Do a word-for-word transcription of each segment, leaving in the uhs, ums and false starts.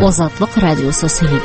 Азатлык радиосы сөйли.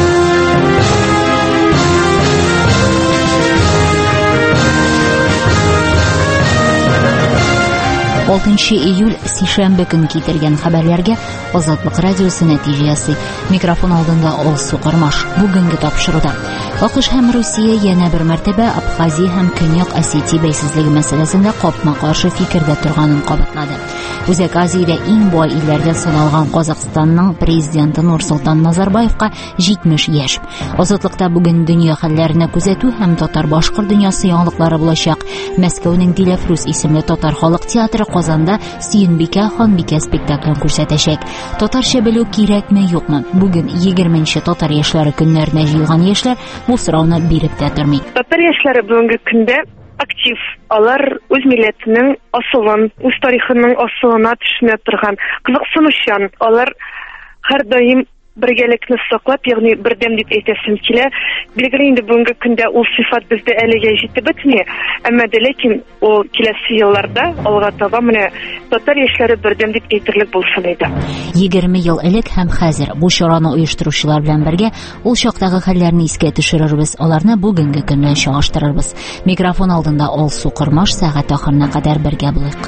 алтынчы июль сишәмбе көн китергән хәбәрләргә Азатлык радиосы нәтиҗә ясый. Микрофон алдында Алсу Кармаш. Бүгенге тапшыруда АКШ һәм Русия янә бер мәртәбә Абхазия һәм Көньяк Осетия бәйсезлеге мәсьәләсендә капма-каршы фикердә торганын кабатлады. Үзәк Азиядә иң бай илләрдән саналган Казакъстанның президенты Нурсултан Назарбаевка җитмеш яшь. Азатлыкта бүген дөнья хәлләренә күзәтү һәм татар-башкорт дөньясы яңалыклары булачак. Мәскәүнең Диләфрүз исемле татар халык театры Казанда Сөенбикә ханбикә спектаклен күрсәтәчәк. Татарча белү кирәкме, юкмы? Бүген егерменче татар яшьләре көннәренә җыелган яшьләр бу сорауны биреп тә тормый. Татар яшьләре бүгенге көндә актив. Алар үз милләтенең асылын, үз тарихының асылына төшенә торган, кызыксынучан. Алар һәрдаим бергәлекне саклап, ягъни бердәм дип әйтәсем килә. Билгеле инде бүгенге көндә ул сыйфат бездә әлегә җитеп бетми, әмма дә ләкин ул киләсе елларда алга таба менә татар яшьләре бердәм дип әйтерлек булсын иде. егерме ел элек һәм хәзер бу чараны оештыручылар белән бергә ул чактагы хәлләрне искә төшерербез, аларны бүгенге көн белән чагыштырырбыз. Микрофон алдында Алсу Кармаш, сәгать ахырына кадәр бергә булыйк.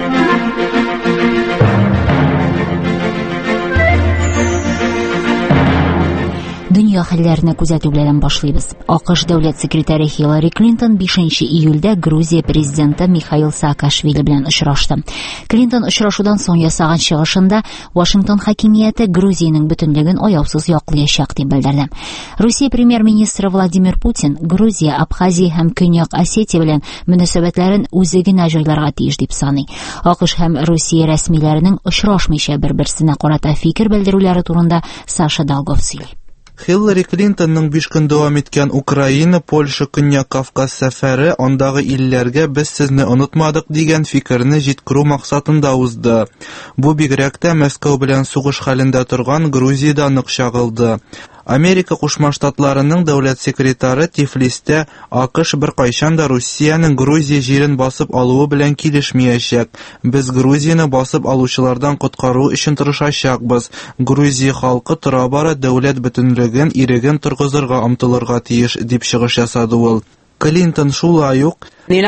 Дөнья хәлләренә күзәтү белән башлыйбыз. АКШ дәүләт секретаре Хиллари Клинтон бишенче июльдә Грузия президенты Михаил Саакашвили белән очрашты. Клинтон очрашудан соң ясаган чыгышында Вашингтон хакимияте Грузиянең бөтенлеген аяусыз яклаячак дип белдерде. Русия премьер-министры Владимир Путин Грузия, Абхазия һәм Көньяк Осетия белән мөнәсәбәтләрен үзе генә җайларга тиеш дип саный. АКШ һәм Русия рәсмиләренең очрашмыйча бер-берсенә карата фикер белдерүләре турында Саша Долгов сөйли. Хиллари Клинтонның биш көн дәвам иткән Украина, Польша, Көньяк Кавказ сәфәре андагы илләргә без сезне онытмадык дигән фикерне җиткерү максатында узды. Бу бигрәк тә Мәскәү белән сугыш хәлендә торган Грузиядә нык чагылды. Америка Кушма Штатларының дәүләт секретары Тифлистә АКШ беркайчан да Русияның Грузия җирен басып алуы белән килешмәячәк. Без Грузияны басып алучылардан коткару өчен тырышачакбыз. Грузия халкы тора-бара дәүләт бөтенлеген, иреген торгызырга омтылырга тиеш дип чыгыш ясады ул. Клинтон шулай ук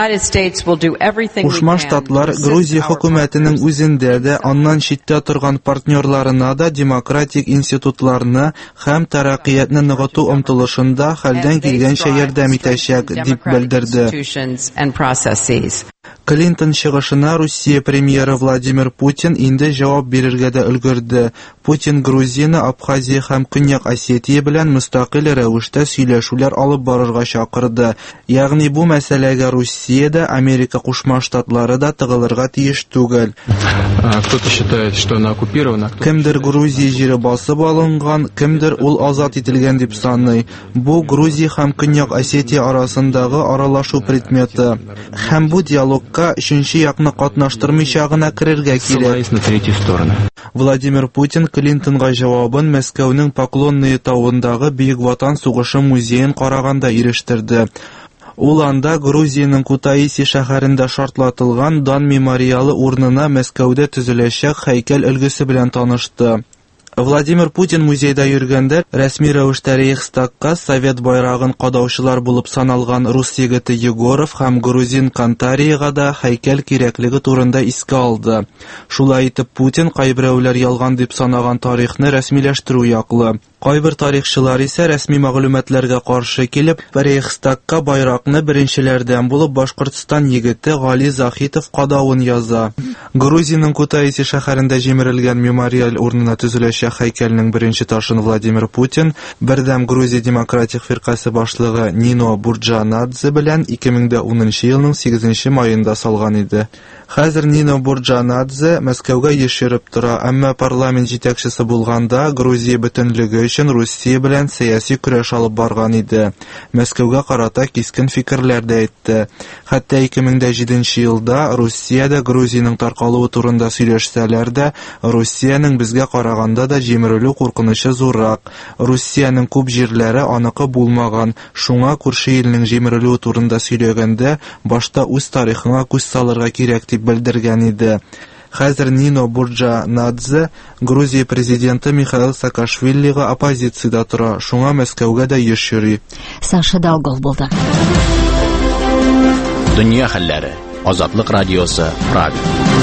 Кушма Штатлар Грузия хөкүмәтенең үзендә дә, аннан читтә торган партнерларына да демократик институтларны һәм тәрәккыятны ныгыту омтылышында хәлдән килгәнчә ярдәм итәчәк дип белдерде. Клинтон чыгышына Русия премьеры Владимир Путин инде җавап бирергә дә өлгерде. Путин Грузияны, Абхазия һәм Көньяк Осетия белән мөстәкыйль рәвештә сөйләшүләр алып барырга чакырды. Ягъни бу мәсьәләгә Русиядә, Америка Кушма Штатлары да тыгылырга тиеш түгел. Кемдер Грузия җире басып алынган, кемдер ул азат ителгән дип саный. Бу Грузия һәм Көньяк Осетия арасындагы аралашу предметы. Һәм бу диалогка өченче якны катнаштырмыйча гына керергә кирәк. Владимир Путин Клинтонга җавабын Мәскәүнең Поклонные тавындагы Бөек Ватан сугышы музеен караганда ирештерде. Ул анда Грузиянең Кутаиси шәһәрендә шартлатылган Дан мемориалы урынына Мәскәүдә төзеләчәк һәйкәл өлгесе белән танышты. Владимир Путин музейда йөргәндә рәсми рәвештә Рейхстагка Совет байрагын кадаучылар булып саналган рус егете Егоров һәм грузин Кантарига да һәйкәл кирәклеге турында искә алды. Шулай итеп Путин кайберәүләр ялган дип санаган тарихны рәсмиләштерү яклы. Кайбер тарихчылар исә рәсми мәгълүматларга каршы килеп, Рейхстагка байракны беренчеләрдән булып Башкортстан егете Гали Захитов кадавын яза. Грузиянең Кутаиси шәһәрендә җимерелгән мемориаль урынына төзеләчәк һәйкәлнең беренче ташын Владимир Путин бердәм Грузия демократик фиркасы башлыгы Нино Бурджанадзе белән ике мең унынчы елның сигезенче маенда салган иде. Хәзер Нино Бурджанадзе Мәскәүгә яшереп тора, әмма парламент җитәкчесе булганда Грузия бөтенлеге өчен Русия белән сәяси көрәш алып барган иде. Мәскәүгә карата кискен фикерләр дә әйтте. Хәтта ике мең җиденче елда Русиядә Грузиянең таркалуы турында сөйләшсәләр дә, Русиянең безгә караганда да җимерелү куркынычы зуррак. Русиянең күп җирләре аныкы булмаган. Шуңа күрше илнең җимерелүе турында сөйләгәндә, башта үз тарихыңа күз салырга кирәк дип белдергән иде. Хәзер Нино Бурджанадзе Грузия президенты Михаил Саакашвилига оппозициядә тора, шуңа Мәскәүгә дә еш йөри. Саша Долгов булды. Дөнья хәлләре. Азатлык радиосы Прага.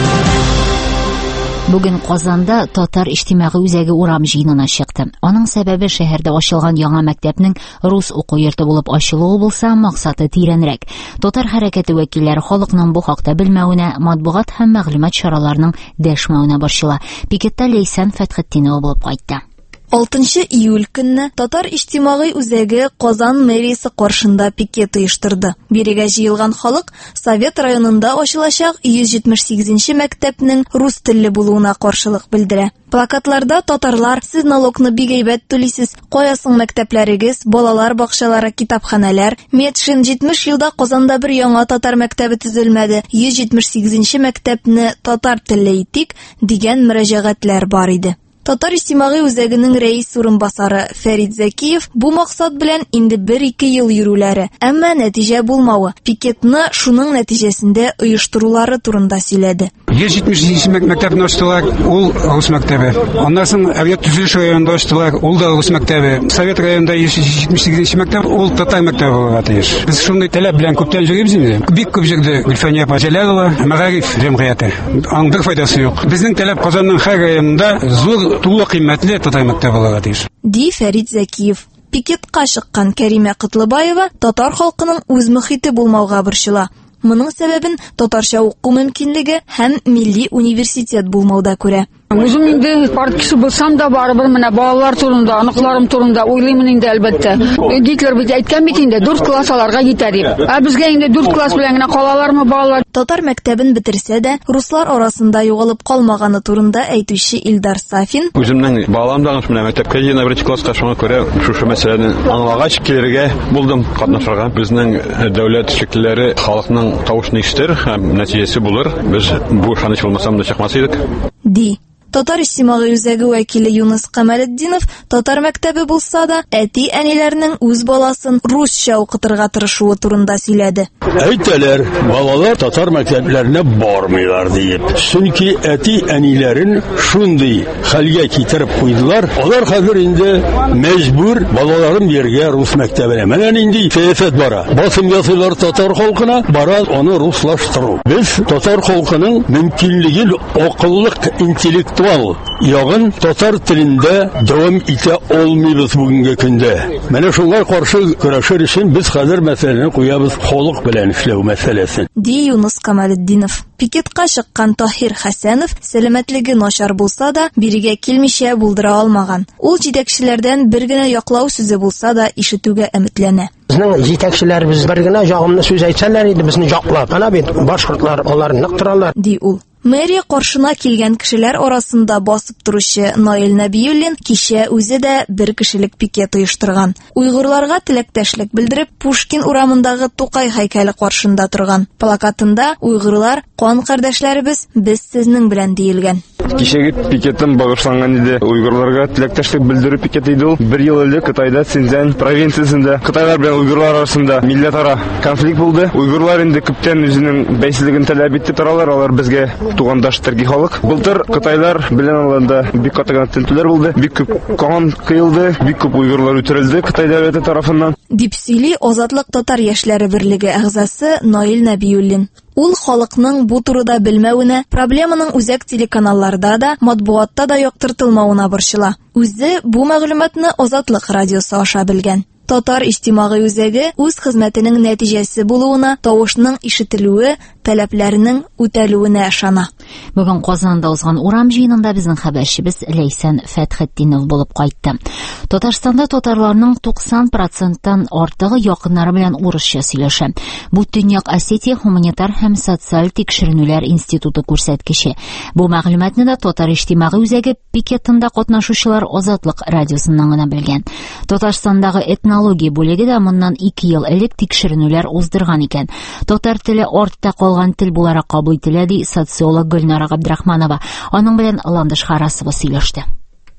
Бүген Казанда татар иҗтимагый үзәге урам җыенына чыкты. Аның сәбәбе шәһәрдә ачылган яңа мәктәпнең рус уку йорты булып ачылуы булса, максаты тирәнрәк. Татар хәрәкәте вәкилләре халыкның бу хакта белмәвенә, матбугат һәм мәгълүмат чараларының дәшмәвенә борчыла. Пикетта Лейсан Фәтхетдинова булып кайтты. алтынчы июль көнне татар иҗтимагый үзәге Казан мэриясе каршында пикет оештырды. Бирегә җыелган халык Совет районында ачылачак йөз җитмеш сигезенче мәктәпнең рус телле булуына каршылык белдерә. Плакатларда татарлар: "Сез налогны бик әйбәт түлисез, кая соң мәктәпләрегез, балалар бакчалары, китапханәләр, Метшин җитмеш елда Казанда бер яңа татар мәктәбе төзелмәде, йөз җитмеш сигезенче мәктәпне татар телле итик" дигән мөрәҗәгатьләр бар иде. Татар иҗтимагый үзәгенең рәис урынбасары Фәрит Зәкиев бу максат белән инде бер-ике ел йөрүләре, әмма нәтиҗә булмавы, пикетны шуның нәтиҗәсендә оештырулары турында сөйләде. йөз җитмеш сигезенче мәктәпне ачтылар, ул рус мәктәбе. Аннан соң Әвият Төзелеш районында ачтылар, ул да рус мәктәбе. Совет районында йөз җитмеш сигезенче мәктәп, ул татар мәктәбе булырга тиеш. Без шундый таләп белән күптән йөрибез инде. Бик күп җирдә Гөлфания Паҗалялова, Мәгариф җәмгыяте. Аның бер файдасы юк. Безнең таләп Казанның һәр районында зур, тулы кыйммәтле татар мәктәбе булырга тиеш. Ди Фәрит Зәкиев. Пикетка чыккан Кәримә Котлыбаева татар халкының үз мөхите булмауга борчыла. Моның сәбәбен татарча уку мөмкинлеге һәм милли университет булмауда күрә. Үзем инде партиясе булсам да барыбер менә балалар турында, аныкларым турында уйлыймын инде әлбәттә. Гитлер бит әйткән бит инде дүрт класс аларга җитәр дип. Ә безгә инде дүрт класс белән генә калалармы балалар? Татар мәктәбен бетерсә дә, руслар арасында югалып калмаганы турында әйтүче Илдар Сафин: "Үземнең балам да менә мәктәпкә җыена беренче класска, шуңа күрә шушы мәсьәләне аңлагач килергә булдым катнашырга. Безнең дәүләт шәкилләре халыкның тавышын ишетер һәм нәтиҗәсе булыр. Без бу ышаныч булмасам да чыкмас идек" ди. Татар иҗтимагый үзәге вәкиле Юнус Камалетдинов татар мәктәбе булса да, әти-әниләрнең үз баласын русча укытырга тырышуы турында сөйләде. Әйтәләр, балалар татар мәктәпләренә бармыйлар дип. Чөнки әти-әниләрен шундый хәлгә китереп куйдылар. Алар хәзер инде мәҗбүр балаларын бергә рус мәктәбенә. Менә нинди сәясәт бара. Басым ясыйлар татар халкына, бара аны руслаштыру. Без татар халкының мөмкинлеген, акыллык, интеллект ягын татар телендә дәвам итә алмыйбыз бүгенге көндә. Менә шуңа каршы көрәшер өчен без хәзер мәсьәләне куябыз, халык белән эшләү мәсьәләсен. Ди Юнус Камалетдинов. Пикетка чыккан Таһир Хәсәнов сәламәтлеге начар булса да, бирегә килмичә булдыра алмаган. Ул җитәкчеләрдән бер генә яклау сүзе булса да ишетүгә өметләнә. Безнең җитәкчеләребез бер генә ягымлы сүз әйтсәләр иде, безне яклап. Ана бит башкортлар аларны ныктыралар, ди ул. Мэрия каршына килгән кешеләр арасында басып торучы Наил Нәбиуллин кичә үзе дә бер кешелек пикет оештырган. Уйгырларга теләктәшлек белдереп, Пушкин урамындагы Тукай һәйкәле каршында торган. Плакатында уйгырлар: "Кан кардәшләребез, без сезнең белән" диелгән. Кичәге пикетым багышланган иде. Уйгырларга теләктәшлек белдерү пикеты иде ул. Бер ел элек Кытайда, Синьцзян провинциясендә Кытайлар белән уйгырлар арасында милләтара конфликт булды. Уйгырлар инде күптән үзенең бәйсезлеген таләп итеп торалар, алар безгә тугандаш төрки халык. Былтыр Кытайлар белән аларда бик катыган тентүләр булды. Бик күп кан кыйлды, бик күп уйгырлар үтерелде Кытай дәүләте тарафыннан. Дип сөйли Азатлык татар яшьләре берлеге әгъзасы Наил Нәбиуллин. Ул халыкның бу турыда белмәвенә, проблеманың үзәк телеканалларда да, матбугатта да яктыртылмавына борчыла. Үзе бу мәгълүматны Азатлык радиосы аша белгән. Татар иҗтимагый үзәге үз хезмәтенең нәтиҗәсе булуына, тавышның ишетелүе, таләпләренең үтәлүенә ышана. Бүген Казанда узган урам җыенында безнең хәбәрчебез Лейсан Фәтхетдинов булып кайтты. Татарстанда татарларның туксан проценттан артыгы якыннары белән урысча сөйләшә. Бу Төньяк Осетия гуманитар һәм социаль тикшеренүләр институты күрсәткече. Бу мәгълүматны да Татар иҗтимагый үзәге пикетында катнашучылар Азатлык радиосыннан гына белгән. Татарстандагы этнология бүлеге дә моннан ике ел элек тикшеренүләр уздырган икән. Татар теле артта калган тел буларак кабул ителә, ди социолог Гөлнара Габдрахманова. Аның белән Ландыш Харасова сөйләште.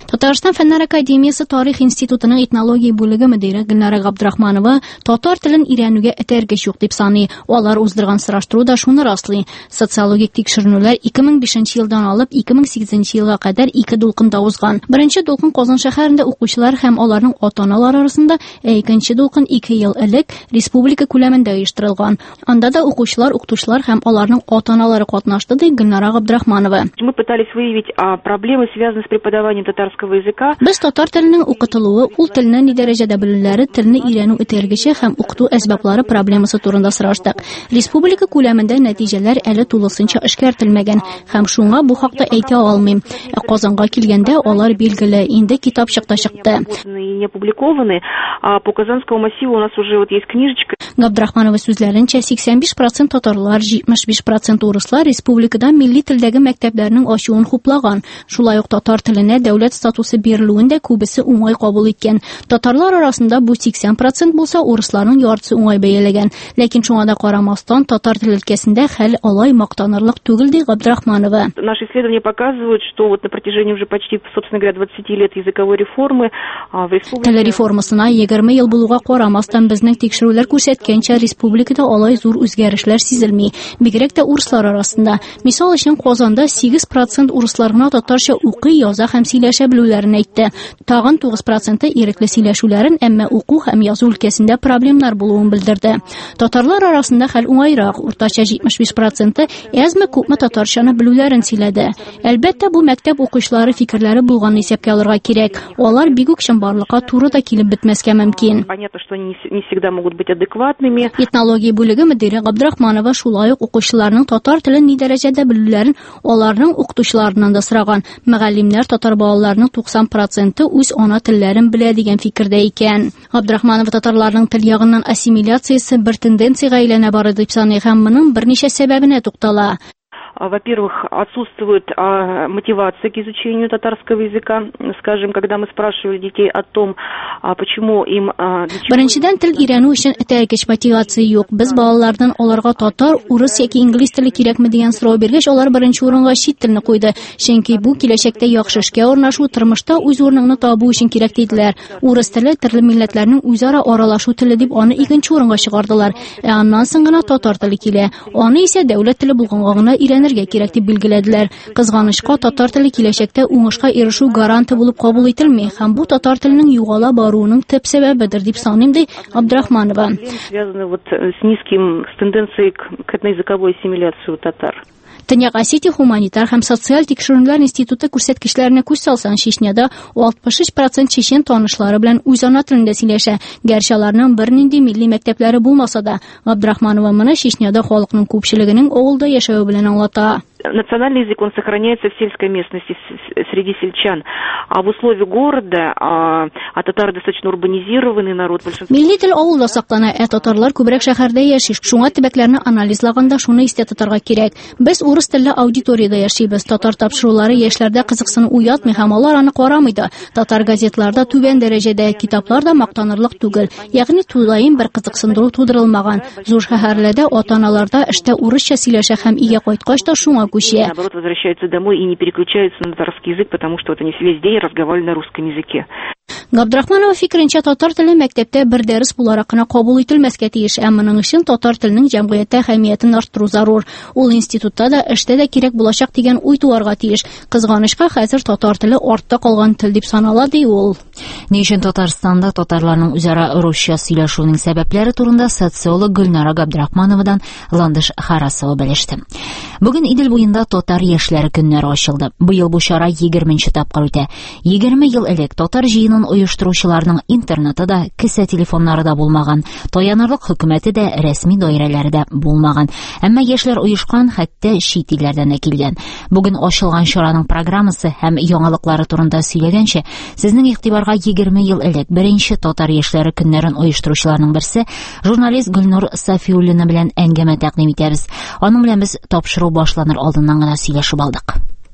Татарстан фәннәр академиясе тарих институтының этнология бүлеге мөдире Гөлнара Габдрахманова татар телен өйрәнүгә этәргеч юк дип саный. Алар уздырган сораштыру да шуны раслый. Социологик тикшеренүләр ике мең бишенче елдан алып ике мең сигезенче елга кадәр ике дулкында узган. Беренче дулкын Казан шәһәрендә укучылар һәм аларның ата-аналары арасында, ә икенче дулкын ике ел элек республика күләмендә оештырылган. Анда да укучылар, укытучылар һәм аларның ата-аналары катнашты, ди Гөлнара Габдрахманова. Мы пытались выявить проблемы, связанные с преподаванием татарского языка. Без татар теленең укытылуы, ул телне ни дәрәҗәдә белүләре, телне өйрәнү этәргече һәм укыту әсбаплары проблемасы турында сораштык. Республика күләмендә нәтиҗәләр әле тулысынча эшкәртелмәгән һәм шуңа бу хакта әйтә алмыйм. Ә Казанга килгәндә алар билгеле, инде китапчык та чыкты. Не опубликованы, а по Казанскому массиву у нас уже вот есть книжечка. Габдрахманова сүзләренчә сиксән биш процент татарлар, җитмеш биш процент урыслар республикада милли телдәге мәктәпләрнең ачуын хуплаган. Шулай ук татар теленә дәүләт статусы бирелүендә күбесе уңай кабул иткән. Татарлар арасында бу сиксән процент булса, урысларның яртысы уңай бәяләгән. Ләкин шуңа да карамастан татар тел өлкәсендә хәл алай мактанырлык түгел, ди Габдрахманова. Наши исследования показывают, что вот на протяжении уже почти, собственно говоря, двадцати лет языковой реформы в республике... Тел реформасына егерме ел булуга карамастан безнең тикшерүләр күрсәткәнчә республикада алай зур үзгәрешләр сизелми. Бигрәк тә урыслар арасында. Мисал өчен Казанда сигез процент урыслар гына татарча укый, яза һәм сөйләшә белүләрен әйтте. Тагын тугыз процент ирекле сөйләшүләрен, әмма уку һәм язу өлкәсендә проблемнар булуын белдерде. Татарлар арасында хәл уңайрак, уртача җитмеш биш процент әзме күпме татарчаны белүләрен сөйләде. Әлбәттә, бу мәктәп укучылары фикерләре булган исәпкә алырга кирәк. Алар бик үк чынбарлыкка туры да килеп бетмәскә мөмкин. Понятно, что они не всегда могут быть адекватными. Этнология бүлеге мөдире Габдрахманова шулай ук укучыларның татар телен ни дәрәҗәдә белүләрен аларның укытучыларыннан да сораган. Мөгаллимнәр татар балаларының туксан проценты үз ана телләрен белә дигән фикердә икән. Габдрахманова татарларның тел ягыннан ассимиляциясе бер тенденциягә әйләнә бары дип саный һәм моның берничә сәбәбенә туктала. Во-первых, отсутствует а, мотивация к изучению татарского языка. Скажем, когда мы спрашивали детей о том, а, почему им... А, Беренчедән, тел өйрәнү өчен этәргеч мотивация юк. Без балалардан аларга татар, урыс яки инглиз теле кирәкме дигән сорау биргәч, алар беренче урынга чит телне куйды. Чөнки бу киләчәктә яхшы эшкә урнашу, тормышта үз урыныңны табу өчен кирәк диделәр. Урыс теле төрле милләтләрнең үзара аралашу теле дип аны икенче урынга чыгардылар. Ә аннан соң гына татар теле килә. Аны исә дәүләт теле булганга гына өйрәнергә кирәк дип билгеләделәр. Кызганычка, татар теле киләчәктә уңышка ирешү гаранты булып кабул ителми һәм бу татар теленең югала баруының төп сәбәбедер дип саныйм, ди Габдрахманова. Связано вот с низким с тенденцией к этноязыковой ассимиляции у татар. Төньяк Осетия гуманитар һәм социаль тикшерүләр институты күрсәткечләренә күз салсаң, Чечняда алтмыш өч процент чечен танышлары белән үз ана телендә сөйләшә. Гәрчә аларның бернинди милли мәктәпләре булмаса да, Габдрахманова моны Чечняда халыкның күпчелегенең авылда яшәве белән аңлата. Национальный язык, он сохраняется в сельской местности среди сельчан, а в условиях города, а, а татары достаточно урбанизированный народ. Милли тел авылда саклана, ә татарлар күбрәк шәһәрдә яши. Шуңа төбәкләрне анализлаганда шуны истә тотарга кирәк. Без урыс телле аудиториядә яшибез. Татар тапшырулары яшьләрдә кызыксыну уятмый һәм алар аны карамый да. Татар газетларда түбән дәрәҗәдә, китапларда мактанырлык түгел. Ягъни тулайым бер кызыксындыру тудырылмаган. Зур шәһәрләрдә ата-аналарда эштә урысча сөйләшә һәм өйгә кайткач та шуңа күчә. Наоборот, возвращаются домой и не переключаются на татарский язык, потому что вот они весь день разговаривали на русском языке. Габдрахманова фикеренчә, татар теле мәктәптә бер дәрес буларак кына кабул ителмәскә тиеш, әмма моның өчен татар теленең җәмгыятьтә әһәмиятен арттыру зарур. Ул институтта да, эштә дә кирәк булачак дигән уй туарга тиеш. Кызганычка, хәзер татар теле артта калган тел дип санала, ди ул. Ни өчен Татарстанда татарларның үзара русча сөйләшүнең сәбәпләре турында социолог Гөлнара Габдрахмановадан Ландыш Харасова белеште. Бүген Идел буенда татар яшьләре көннәре ачылды. Быел бу чара егерменче тапкыр үтә. егерме ел элек татар җыенын оештыручыларның интернеты да, кесә телефоннары да булмаган, таянырлык хөкүмәте дә, рәсми даирәләре дә булмаган. Әмма яшьләр оешкан, хәтта чит илләрдән дә килгән. Бүген ачылган чараның программасы һәм яңалыклары турында сөйләгәнчә, сезнең игътибарга егерме ел элек беренче татар яшьләре көннәрен оештыручыларның берсе журналист Гөлнур Сафиуллина белән әңгәмә тәкъдим итәбез. Аның белән без тапшыру башланыр алдыннан гына сөйләшеп алдык.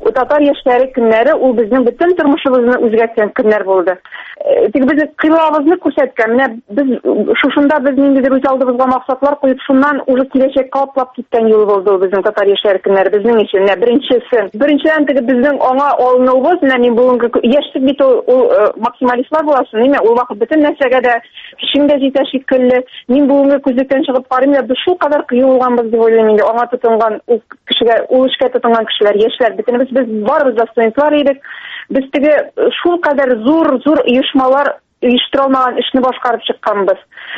Татар яшьләре көннәре ул безнең бөтен тормышыбызны үзгәрткән көннәр булды. Тик без кыйлабызны күрсәткән. Менә без шушында без ниндидер үз алдыбызга максатлар куеп, шуннан уже киләчәккә атлап киткән юл булды безнең татар яшьләре көннәре безнең өчен. Беренчесе, беренчедән теге безнең аңа алынуыбыз, менә мин бүгенге яшьлек бит ул максималистлар буласын, ниме? Ул вакыт бөтен нәрсәгә дә көчеңдә җитә шикелле. Мин бүгенге күзлектән чыгып карыйм, без шул кадәр кыю булганбыз дип уйлыйм инде. Аңа тотынган ул кешегә, ул эшкә тотынган кешеләр, яшьләр бөтенебез без барыбыз да студентлар идек. Без теге шул кадәр зур-зур оешмалар оештыра алмаган эшне башкарып чыкканбыз.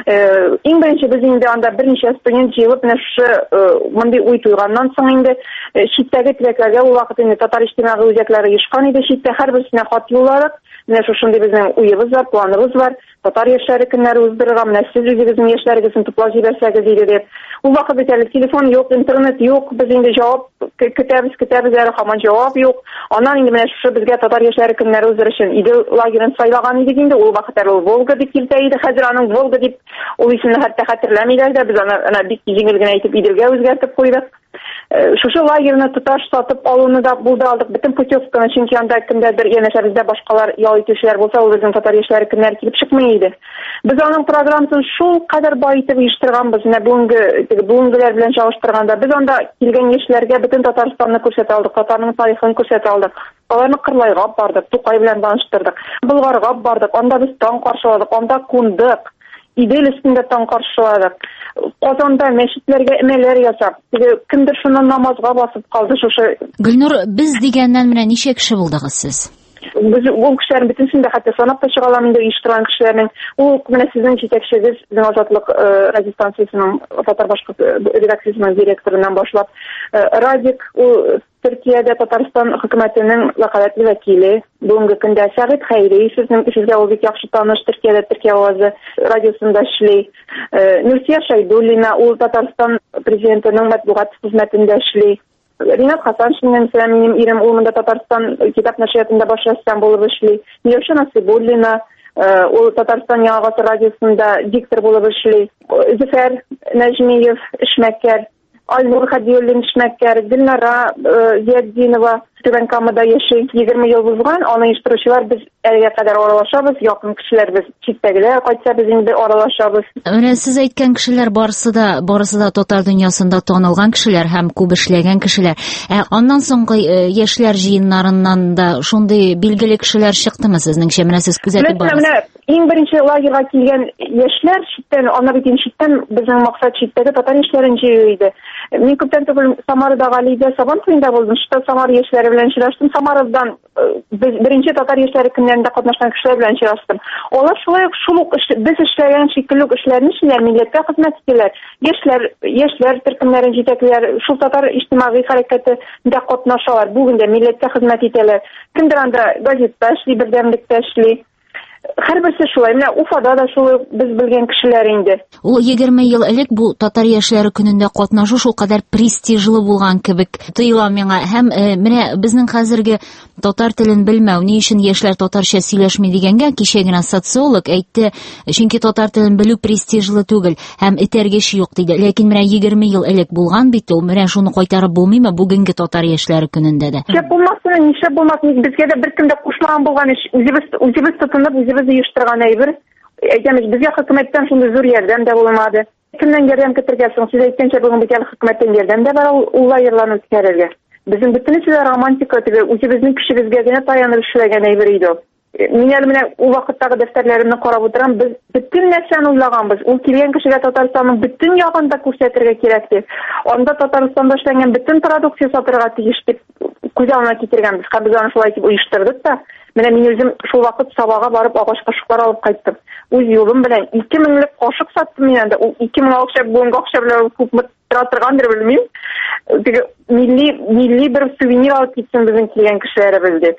Иң беренче без инде анда берничә студент җыелып, менә шу мондый уй туйганнан соң инде читтәге теләкләргә ул вакыт инде татар иҗтимагый үзәкләре оешкан иде, читтә һәрберсенә хат юлладык. Менә шушындый безнең уебыз бар, планыбыз бар. Татар яшьләре көннәре уздырырга, менә сез үзегезнең яшьләрегезне туплап җибәрсәгез иде дип. Ул вакыт бит әле телефон юк, интернет юк, без инде җавап көтәбез, көтәбез, әле һаман җавап юк. Аннан инде менә шу безгә татар яшьләре көннәре уздырыр өчен Идел лагерен сайлаган идек инде. Ул вакыт әле Волга дип килтә иде, хәзер аның Волга дип ул исемне хәтта хәтерләмиләр дә, без аны ана бик җиңел генә әйтеп Иделгә үзгәртеп куйдык. Шушы лагерны тоташ сатып алуны да булды алдык. Бөтен путевканы, чөнки анда кемдәдер янәшәбездә башкалар ял итүчеләр булса, ул безнең татар яшьләре көннәре килеп чыкмый иде. Без аның программасын шул кадәр баитып оештырганбыз, менә бүгенге бүгенгеләр белән чагыштырганда, без анда килгән яшьләргә бөтен Татарстанны күрсәтә алдык, татарның тарихын күрсәтә алдык. Аларны Кырлайга бардык, Тукай белән таныштырдык. Болгарга бардык, анда без таң каршыладык, анда кундык. Идел өстендә таң каршыладык. Казанда мәчетләргә эмәләр ясап, кемдер шуннан намазга басып калды шушы. Гөлнур, без дигәннән менә ничә кеше булдыгыз сез? Без ул кешеләрне бөтенсен дә хәтта санап та чыга алмыйм инде оештырган кешеләрнең. Ул менә сезнең җитәкчегез, безнең Азатлык радиостанциясының татар башкорт редакциясының директорыннан башлап, Радик, ул Төркиядә Татарстан хөкүмәтенең вәкаләтле вәкиле, бүгенге көндә Сәгыйть Хәйри, сезнең эшегезгә ул бик яхшы таныш, Төркиядә Төркия авазы радиосында эшли. Нурсия Шайдуллина, ул Татарстан президентының матбугат хезмәтендә эшли. Ринат Хасаншинның минем ирем, ул монда Татарстан китап нәшриятында баш рәссам булып эшли. Миләүшә Насыйбуллина, ул Татарстан Яңа Гасыр радиосында диктор булып эшли. Зөфәр Нәҗмиев эшмәкәр, Айнур Хадиуллин эшмәкәр, Дилнара Зиятдинова Түбән Камада яши, егерме ел булган. Аны оештыручылар без әлегә кадәр аралашабыз, якын кешеләр без, читтәгеләр кайтса без инде аралашабыз. Менә сез әйткән кешеләр барысы да, барысы да татар дөньясында танылган кешеләр һәм күп эшләгән кешеләр. Ә аннан соңгы яшьләр җыеннарыннан да шундый билгеле кешеләр чыктымы сезнеңчә? Менә сез күзәтеп барасыз. Иң беренче лагерга килгән яшьләр читтән, аны бит читтән безнең максат читтәге татар яшьләрен җыю иде. Мин күптән түгел Самарада Галидә Сабан туенда булдым. Шунда Самар яшьләре белән очраштым. Самарадан беренче татар яшьләре көннәрендә катнашкан кешеләр белән очраштым. Алар шулай шул ук без эшләгән шикелле эшләрне эшләр, милләткә хезмәт итәләр. Яшьләр, яшьләр төркемнәрен җитәкләр, шул татар иҗтимагый хәрәкәтендә катнашалар. Бүген дә милләткә хезмәт итәләр. Кемдер анда газетта эшли, бердәмлектә эшли. Һәрберсе шулай. Менә Уфада да шулай без белгән кешеләр инде. Ул егерме ел элек бу татар яшьләре көнендә катнашу шул кадәр престижлы булган кебек тоела миңа. Һәм менә безнең хәзерге татар телен белмәү, ни өчен яшьләр татарча сөйләшми дигәнгә кичә генә социолог әйтте, чөнки татар телен белү престижлы түгел һәм этәргеч юк диде. Ләкин менә егерме ел элек булган бит ул. Менә шуны кайтарып булмыймы бүгенге татар яшьләре көнендә дә? Шәп булмасын, нишә булмасын, безгә дә беркем дә кушмаган булган эш. Үзебез үзебез тотынып, үзебез оештырган әйбер. Әйтәмез, безгә хөкүмәттән шундый зур ярдәм дә булмады. Кемнән ярдәм көтәргә соң? Сез әйткәнчә, бүген бит хөкүмәттән ярдәм дә бар, ул лагерьларны үткәрергә. Безнең бөтенесе романтика теге, үзебезнең кешебезгә генә таянып эшләгән әйбер иде. Мин әле менә ул вакыттагы дәфтәрләремне карап утырам, без бөтен нәрсәне уйлаганбыз. Ул килгән кешегә Татарстанның бөтен ягын да күрсәтергә кирәк дип. Анда Татарстанда эшләнгән бөтен продукция сатырга тиеш дип күз алдына китергәнбез. Һәм без аны шулай итеп оештырдык та. Менә мин үзем шул вакыт Сабага барып агач кашыклар алып кайттым. Үз юлым белән ике меңлек кашык саттым мин анда. Ул ике мең акча бүгенге акча белән күпме тора торгандыр белмим. Теге милли милли бер сувенир алып китсен безнең килгән кешеләребез дип.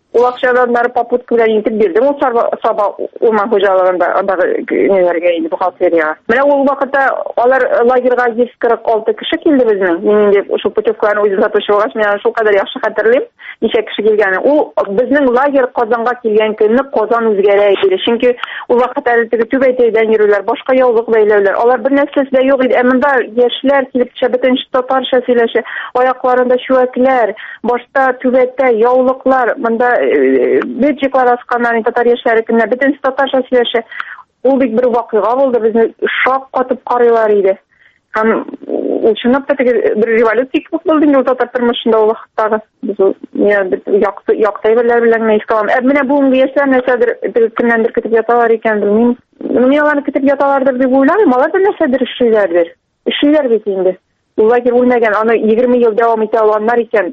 Ул акчадан бары попутка белән итеп бирдем. Ул саба урман хуҗалыгында андагы неләргә инде бухгалтерия. Менә ул вакытта алар лагерьга йөз кырык алты кеше килде безнең. Мин инде шул путевкаларны үзем сатучы булгач, мен шул кадәр яхшы хәтерлим. Ничә кеше килгәнен. Ул безнең лагерь Казанга килгән көнне Казан үзгәрә иде. Чөнки ул вакытта әлеге түбәтәйдән йөрүләр, башка яулык бәйләүләр. Алар бер нәрсәсе дә юк иде. Ә монда яшьләр килеп төшә, бөтен татарча сөйләшә. Аякларында чүәкләр, башта түбәтә яулыклар, монда бөҗикләр асканнан татар яшьләре көнне бөтен татарча сөйләшә. Ул бик бер вакыйга булды, безне шак катып карыйлар иде. Һәм ул чынлап та бер революция булды инде татар тормышында ул вакыттагы. Без якты якты берләр белән мәйскәм. Ә менә бүгенге яшьләр нәрсәдер көннәндер көтеп яталар икән, белмим. Мин аларны көтеп яталардыр дип уйлыйм. Алар да нәрсәдер эшлиләрдер. Эшлиләр бит инде. Ул лагерь уйнаган, аны егерме ел дәвам итә алганнар икән.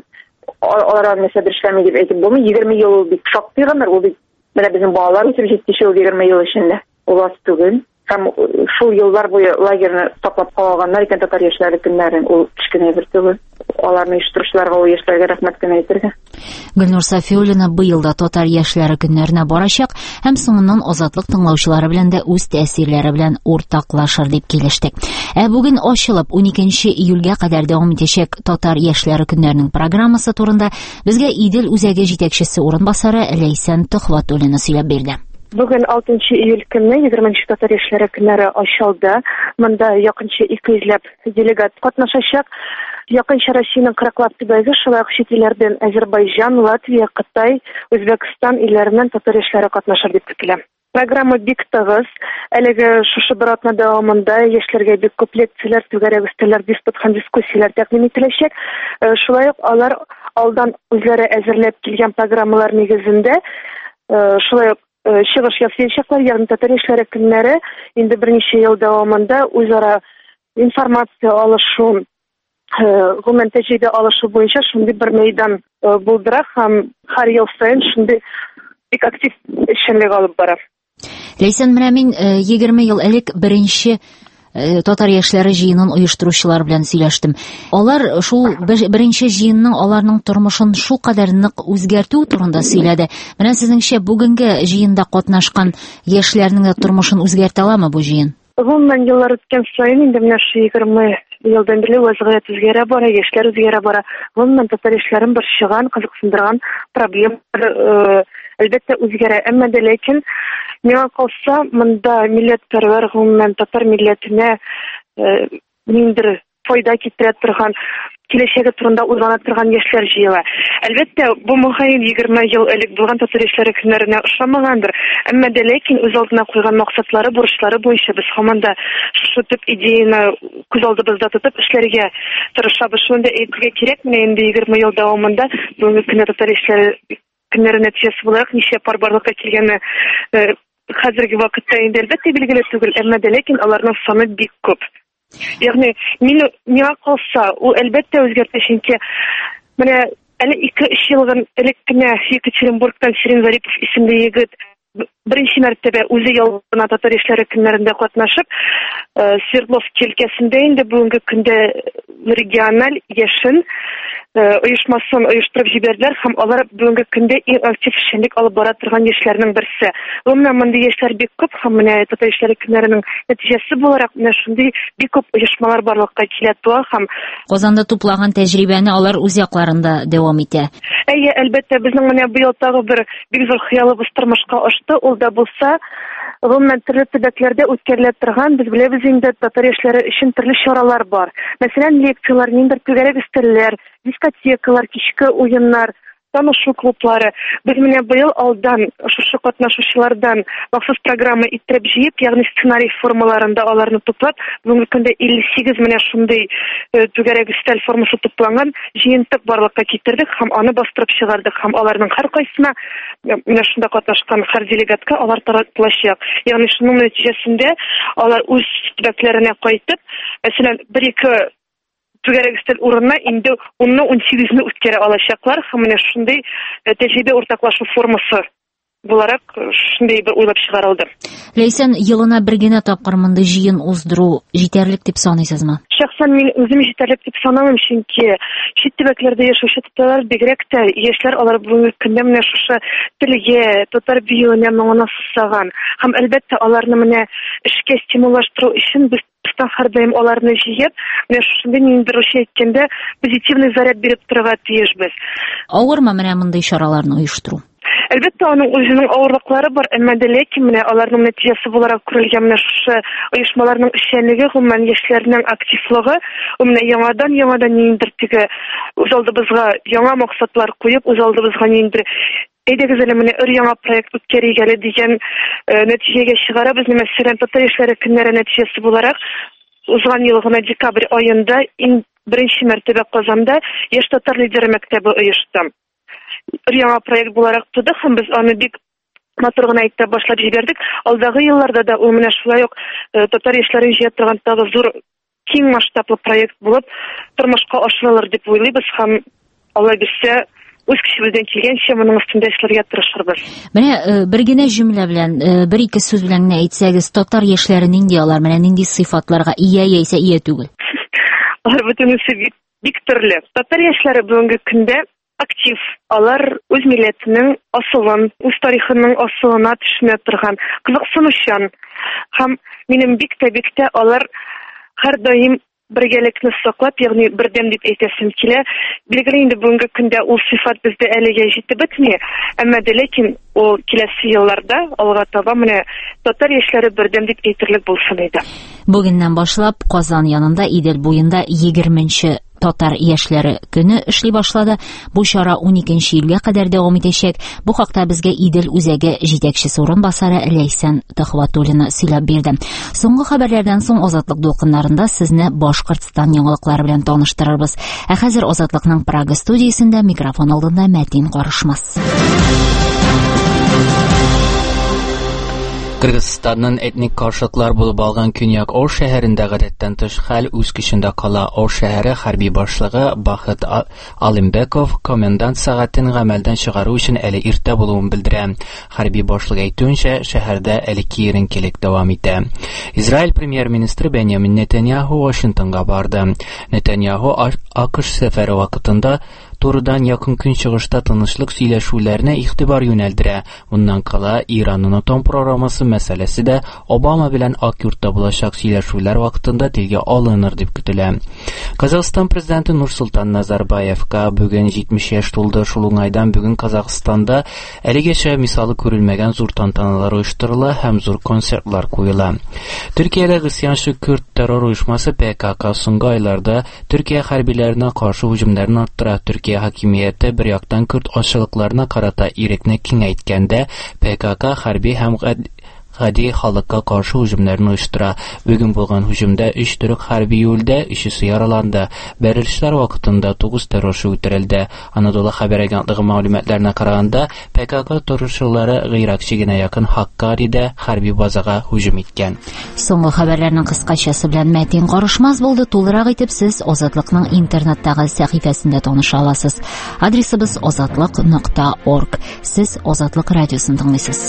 Алар нәрсәдер эшләми дип әйтеп булмый. егерме ел ул бик шактый гомер, ул бит менә безнең балалар үсеп җитте ел егерме ел эчендә. Ул аз түгел. Һәм шул еллар буе лагерьне саклап калганнар икән татар яшьләре көннәрен. Ул кичкенә бер түгел. Аларны оештыручыларга, ул яшьләргә рәхмәт кенә әйтергә. Гөлнур Сафиуллина быел да татар яшьләре көннәренә барачак һәм соңыннан азатлык тыңлаучылары белән дә үз тәэсирләре белән уртаклашыр дип килештек. Ә бүген ачылып уникенче июльгә кадәр дәвам итәчәк татар яшьләре көннәренең программасы турында безгә Идел үзәге җитәкчесе урынбасары Ләйсән Төхвәтуллина сөйләп бирде. Бүген алтынчы июль көнне егерменче татар яшьләре көннәре ачылды. Монда якынча ике йөзләп делегат катнашачак. Якынча Россиянең кырыклап төбәге, шулай ук чит илләрдән Азәрбайҗан, Латвия, Кытай, Үзбәкстан илләреннән татар яшьләре катнашыр дип көтелә. Программа бик тыгыз. Әлеге шушы бер атна дәвамында яшьләргә бик күп лекцияләр, түгәрәк өстәлләр, диспут һәм дискуссияләр тәкъдим ителәчәк. Шулай ук алар алдан үзләре әзерләп килгән программалар нигезендә шулай ук чыгыш ясаячаклар, ягъни татар яшьләре көннәре инде берничә ел дәвамында үзара информация алышу, гомумән тәҗрибә алышу буенча шундый бер мәйдан булдыра һәм һәр ел саен шундый бик актив эшчәнлек алып бара. Ләйсән, менә мин егерме ел элек беренче татар яшьләре җыенын оештыручылар белән сөйләштем. Алар шул беренче җыенның аларның тормышын шул кадәр нык үзгәртү турында сөйләде. Менә сезнеңчә бүгенге җыенда катнашкан яшьләрнең тормышын үзгәртә аламы бу җыен? Гомумән еллар үткән саен инде менә шу егерме елдан бирле вазгыять үзгәрә бара, яшьләр үзгәрә бара. Гомумән татар яшьләрен борчыган, кызыксындырган проблемалар әлбәттә үзгәрә. Әмма дә ләкин миңа калса, монда милләтпәрвәр гомумән татар милләтенә ниндер файда китерә торган, киләчәге турында уйлана торган яшьләр җыела. Әлбәттә, бу мөһим егерме ел элек булган татар яшьләре көннәренә ошамагандыр. Әмма дә ләкин үз алдына куйган максатлары, бурычлары буенча без һаман да шушы төп идеяны күз алдыбызда тотып эшләргә тырышабыз. Шунда әйтергә кирәк, менә инде егерме ел дәвамында бүгенге көнне татар яшьләре көннәре нәтиҗәсе буларак ничә пар барлыкка килгәне хәзерге вакытта инде әлбәттә билгеле түгел, әмма дә ләкин аларның саны бик күп. Ягъни мин миңа калса, ул әлбәттә үзгәртә, чөнки менә әле ике-өч ел элек кенә Екатеринбургтан Сирин Зарипов исемле егет беренче мәртәбә үзе ялгына татар яшьләре көннәрендә катнашып, Свердловск өлкәсендә инде бүгенге көндә региональ яшен оешмасын оештырып җибәрделәр һәм алар бүгенге көндә иң актив эшчәнлек алып бара торган яшьләрнең берсе. Гомумән мондый яшьләр бик күп һәм менә татар яшьләре көннәренең нәтиҗәсе буларак менә шундый бик күп оешмалар барлыкка килә туа һәм Казанда туплаган тәҗрибәне алар үз якларында дәвам итә. Әйе, әлбәттә, безнең менә быел тагы бер бик зур хыялыбыз тормышка ашты. Ул да булса, гомумән төрле төбәкләрдә үткәрелә торган, без беләбез инде татар яшьләре өчен төрле чаралар бар. Мәсәлән, лекциялар, ниндер түгәрәк өстәлләр, дискотекалар, кичке уеннар, танышу клублары. Без менә быел алдан шушы катнашучылардан махсус программа иттереп җыеп, ягъни сценарий формаларында аларны туплап, бүгенге көндә илле сигез менә шундый түгәрәк өстәл формасы тупланган җыентык барлыкка китердек һәм аны бастырып чыгардык һәм аларның һәркайсына менә шунда катнашкан һәр делегатка алар таратылачак. Ягъни шуның нәтиҗәсендә алар үз төбәкләренә кайтып, мәсәлән, бер-ике түгәрәк өстәл урынына инде унны-ун сигезне үткәрә алачаклар һәм менә шундый тәҗрибә уртаклашу формасы буларак шундый бер уйлап чыгарылды. Ләйсән, елына бер генә тапкыр мондай җыен уздыру җитәрлек дип саныйсызмы? Шәхсән мин үзем җитәрлек дип санамыйм, чөнки чит төбәкләрдә яшәүче татарлар бигрәк тә яшьләр алар бүгенге көндә менә шушы телгә, татар биюенә моңына сусаган. Һәм әлбәттә аларны менә эшкә стимуллаштыру өчен без Bizden her daim onlarını jiyip, ve şunda ninder uşa etkende pozitivный заряд berip turga tiyişbiz. Ağırma menä munday şaralarını uyuşturu? Elbette onun özünün ağırlıkları var, ama de lekin menä alarning netijesi bolarak kurulgan menä şu uyuşmalarning işçiligi, gumman yaşlarning aktivligi, menä ýangadan ýangadan ninder tigi öz aldybızga ýanga maksatlar koyup, öz aldybızga ninder Eydegizele mene ör ýanga proýekt ütkärigeli diýen netijege çygarabys. Meselem Tatar ýeşleri günleri netijesi bolarak uzgan ýylygyna dekabr aýynda birinçi mertebe Kazanda Ýeş Tatar Lider Mektebi öýüşdi. Ör ýanga proýekt bolarak tudy, hem biz ony bik matur gana aýtda başlap jiberdik. Aldagy ýyllarda da o mene şulay ok Tatar ýeşleri jiýip turgan tagy zor kiň maştaply proýekt bolup turmuşga aşyrylar diýip oýlaýbys. Hem Allah bilse Üç kişilerden kilgençe bunun üstünde işlerge tırışırбыз. Менә бер генә җөмлә белән, бер ике сүз белән генә әйтсәгез, татар яшьләре нинди алар, менә нинди сыйфатларга ия яисә ия түгел? Алар бөтенесе бик төрле. Татар яшьләре бүгенге көндә актив. Алар үз милләтенең асылын, үз тарихының асылына төшенә торган, кызыксынучан. Һәм минем бик тә бик тә алар һәр даим birgelikni saklap, ягъни бердәм дип әйтәсем килә. Билгеле инде бүгенге көндә ул сыйфат бездә әлегә җитеп бетми, әмма дә ләкин ул киләсе елларда алга таба менә татар яшьләре бердәм дип әйтерлек булсын иде. Бүгеннән башлап Казан янында Идел буенда егерменче татар яшьләре көне эшли башлады. Бу чара уникенче июльгә кадәр дәвам итәчәк. Бу хакта безгә Идел үзәге җитәкчесе урынбасары Ләйсән Төхвәтуллина сөйләп бирде. Соңгы хәбәрләрдән соң Азатлык дулкыннарында сезне Башкортстан яңалыклары белән таныштырырбыз. Ә хәзер Азатлыкның Прага студиясендә микрофон алдында Мәтин Карышмас. Кыргызстанның этник каршылыклар булып алган Көньяк Ор шәһәрендә гадәттән тыш хәл үз көчендә кала. Ор шәһәре хәрби башлыгы Бахыт Алимбеков комендант сәгатен гамәлдән чыгару өчен әле иртә булуын белдерә. Хәрби башлык әйтүенчә, шәһәрдә әле киеренкелек дәвам итә. Израиль премьер-министры Беньямин Нетаньяху Вашингтонга барды. Нетаньяху АКШ сәфәре вакытында турыдан якын көнчыгышта тынычлык сөйләшүләренә игътибар юнәлдерә. Моннан кала Иранның атом программасы мәсьәләсе дә Обама белән Акъюртта булачак сөйләшүләр вакытында телгә алыныр дип көтелә. Казакъстан президенты Нурсултан Назарбаевка бүген җитмеш яшь тулды. Шул уңайдан бүген Казакъстанда әлегәчә мисалы күрелмәгән зур тантаналар оештырыла һәм зур концертлар куела. Төркиядә гысьянчы күрд террор оешмасы ПКК соңгы айларда Төркия хәрбиләренә каршы һөҗүмнәрне арттыра. Төркия хакимияте бер яктан күрд ашыклыкларына карата ирекне киңәйткәндә, ПКК хәрби һәм гади халыкка каршы һөҗүмнәрне оештыра. Бүген булган һөҗүмдә өч төрек хәрби юлдә, өчесе яраланды. Бәрелешләр вакытында тугыз террорчы үтерелде. Анадолу хәбәр агентлыгы мәгълүматларына караганда, ПКК террорчылары Гыйракчы генә якын Хаккаридә хәрби базага һөҗүм иткән. Соңгы хәбәрләрнең кыскачасы белән Мәтин Карышмас булды. Тулырак итеп сез Азатлыкның интернеттагы сәхифәсендә таныша аласыз. Адресыбыз азатлык нокта орг. Сез Азатлык радиосын тыңлыйсыз.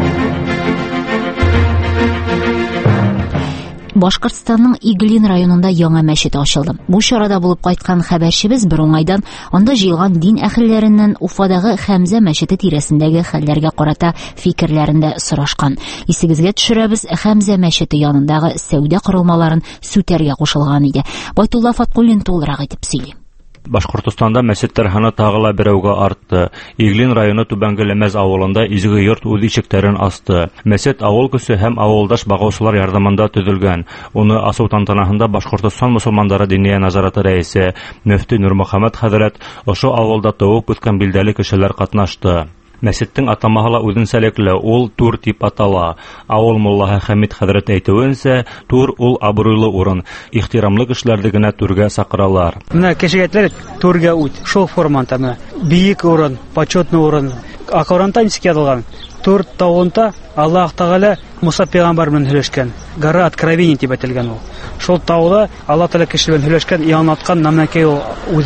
Башкортстанның Иглин районында яңа мәчет ачылды. Бу чарада булып кайткан хәбәрчебез бер уңайдан анда җыелган дин әһелләреннән Уфадагы Хәмзә мәчете тирәсендәге хәлләргә карата фикерләрендә сорашкан. Исегезгә төшерәбез, Хәмзә мәчете янындагы сәүдә корылмаларын сүтәргә кушылган иде. Байтулла Фаткуллин тулырак итеп сөйли. Башкортстанда мәчетләр саны тагыла берәүгә артты. Иглин районы Түбәнге Лемәз авылында изге йорт үз ишекләрен асты. Мәчет авыл көсе һәм авылдаш багаучылар ярдәмендә төзелгән. Уны асу тантанаһында Башкортстан мөселманнары диния назараты рәисе Мөфти Нурмөхәммәд хәзрәт ошо авылда туып үскән билдәле кешеләр катнашты. Мәчеттең атамаһы ла үзенчәлекле, ул тур дип атала. Авыл муллаһы Хәмид хәзрәт әйтүенчә, тур ул абруйлы урын. Ихтирамлы кешеләрне генә турга сакыралар. Менә кешегәтләр турга үт, шул форманда менә бийек урын, почетный урын. Акорантанчик язылган. Тур тауында Аллаһ Тәгалә Муса пәйгамбәр белән һөйләшкән. Гора откровение дип әйтелгән ул. Шул тауда Аллаһ Тәгалә кеше белән һөйләшкән, яңаткан намнакай үзе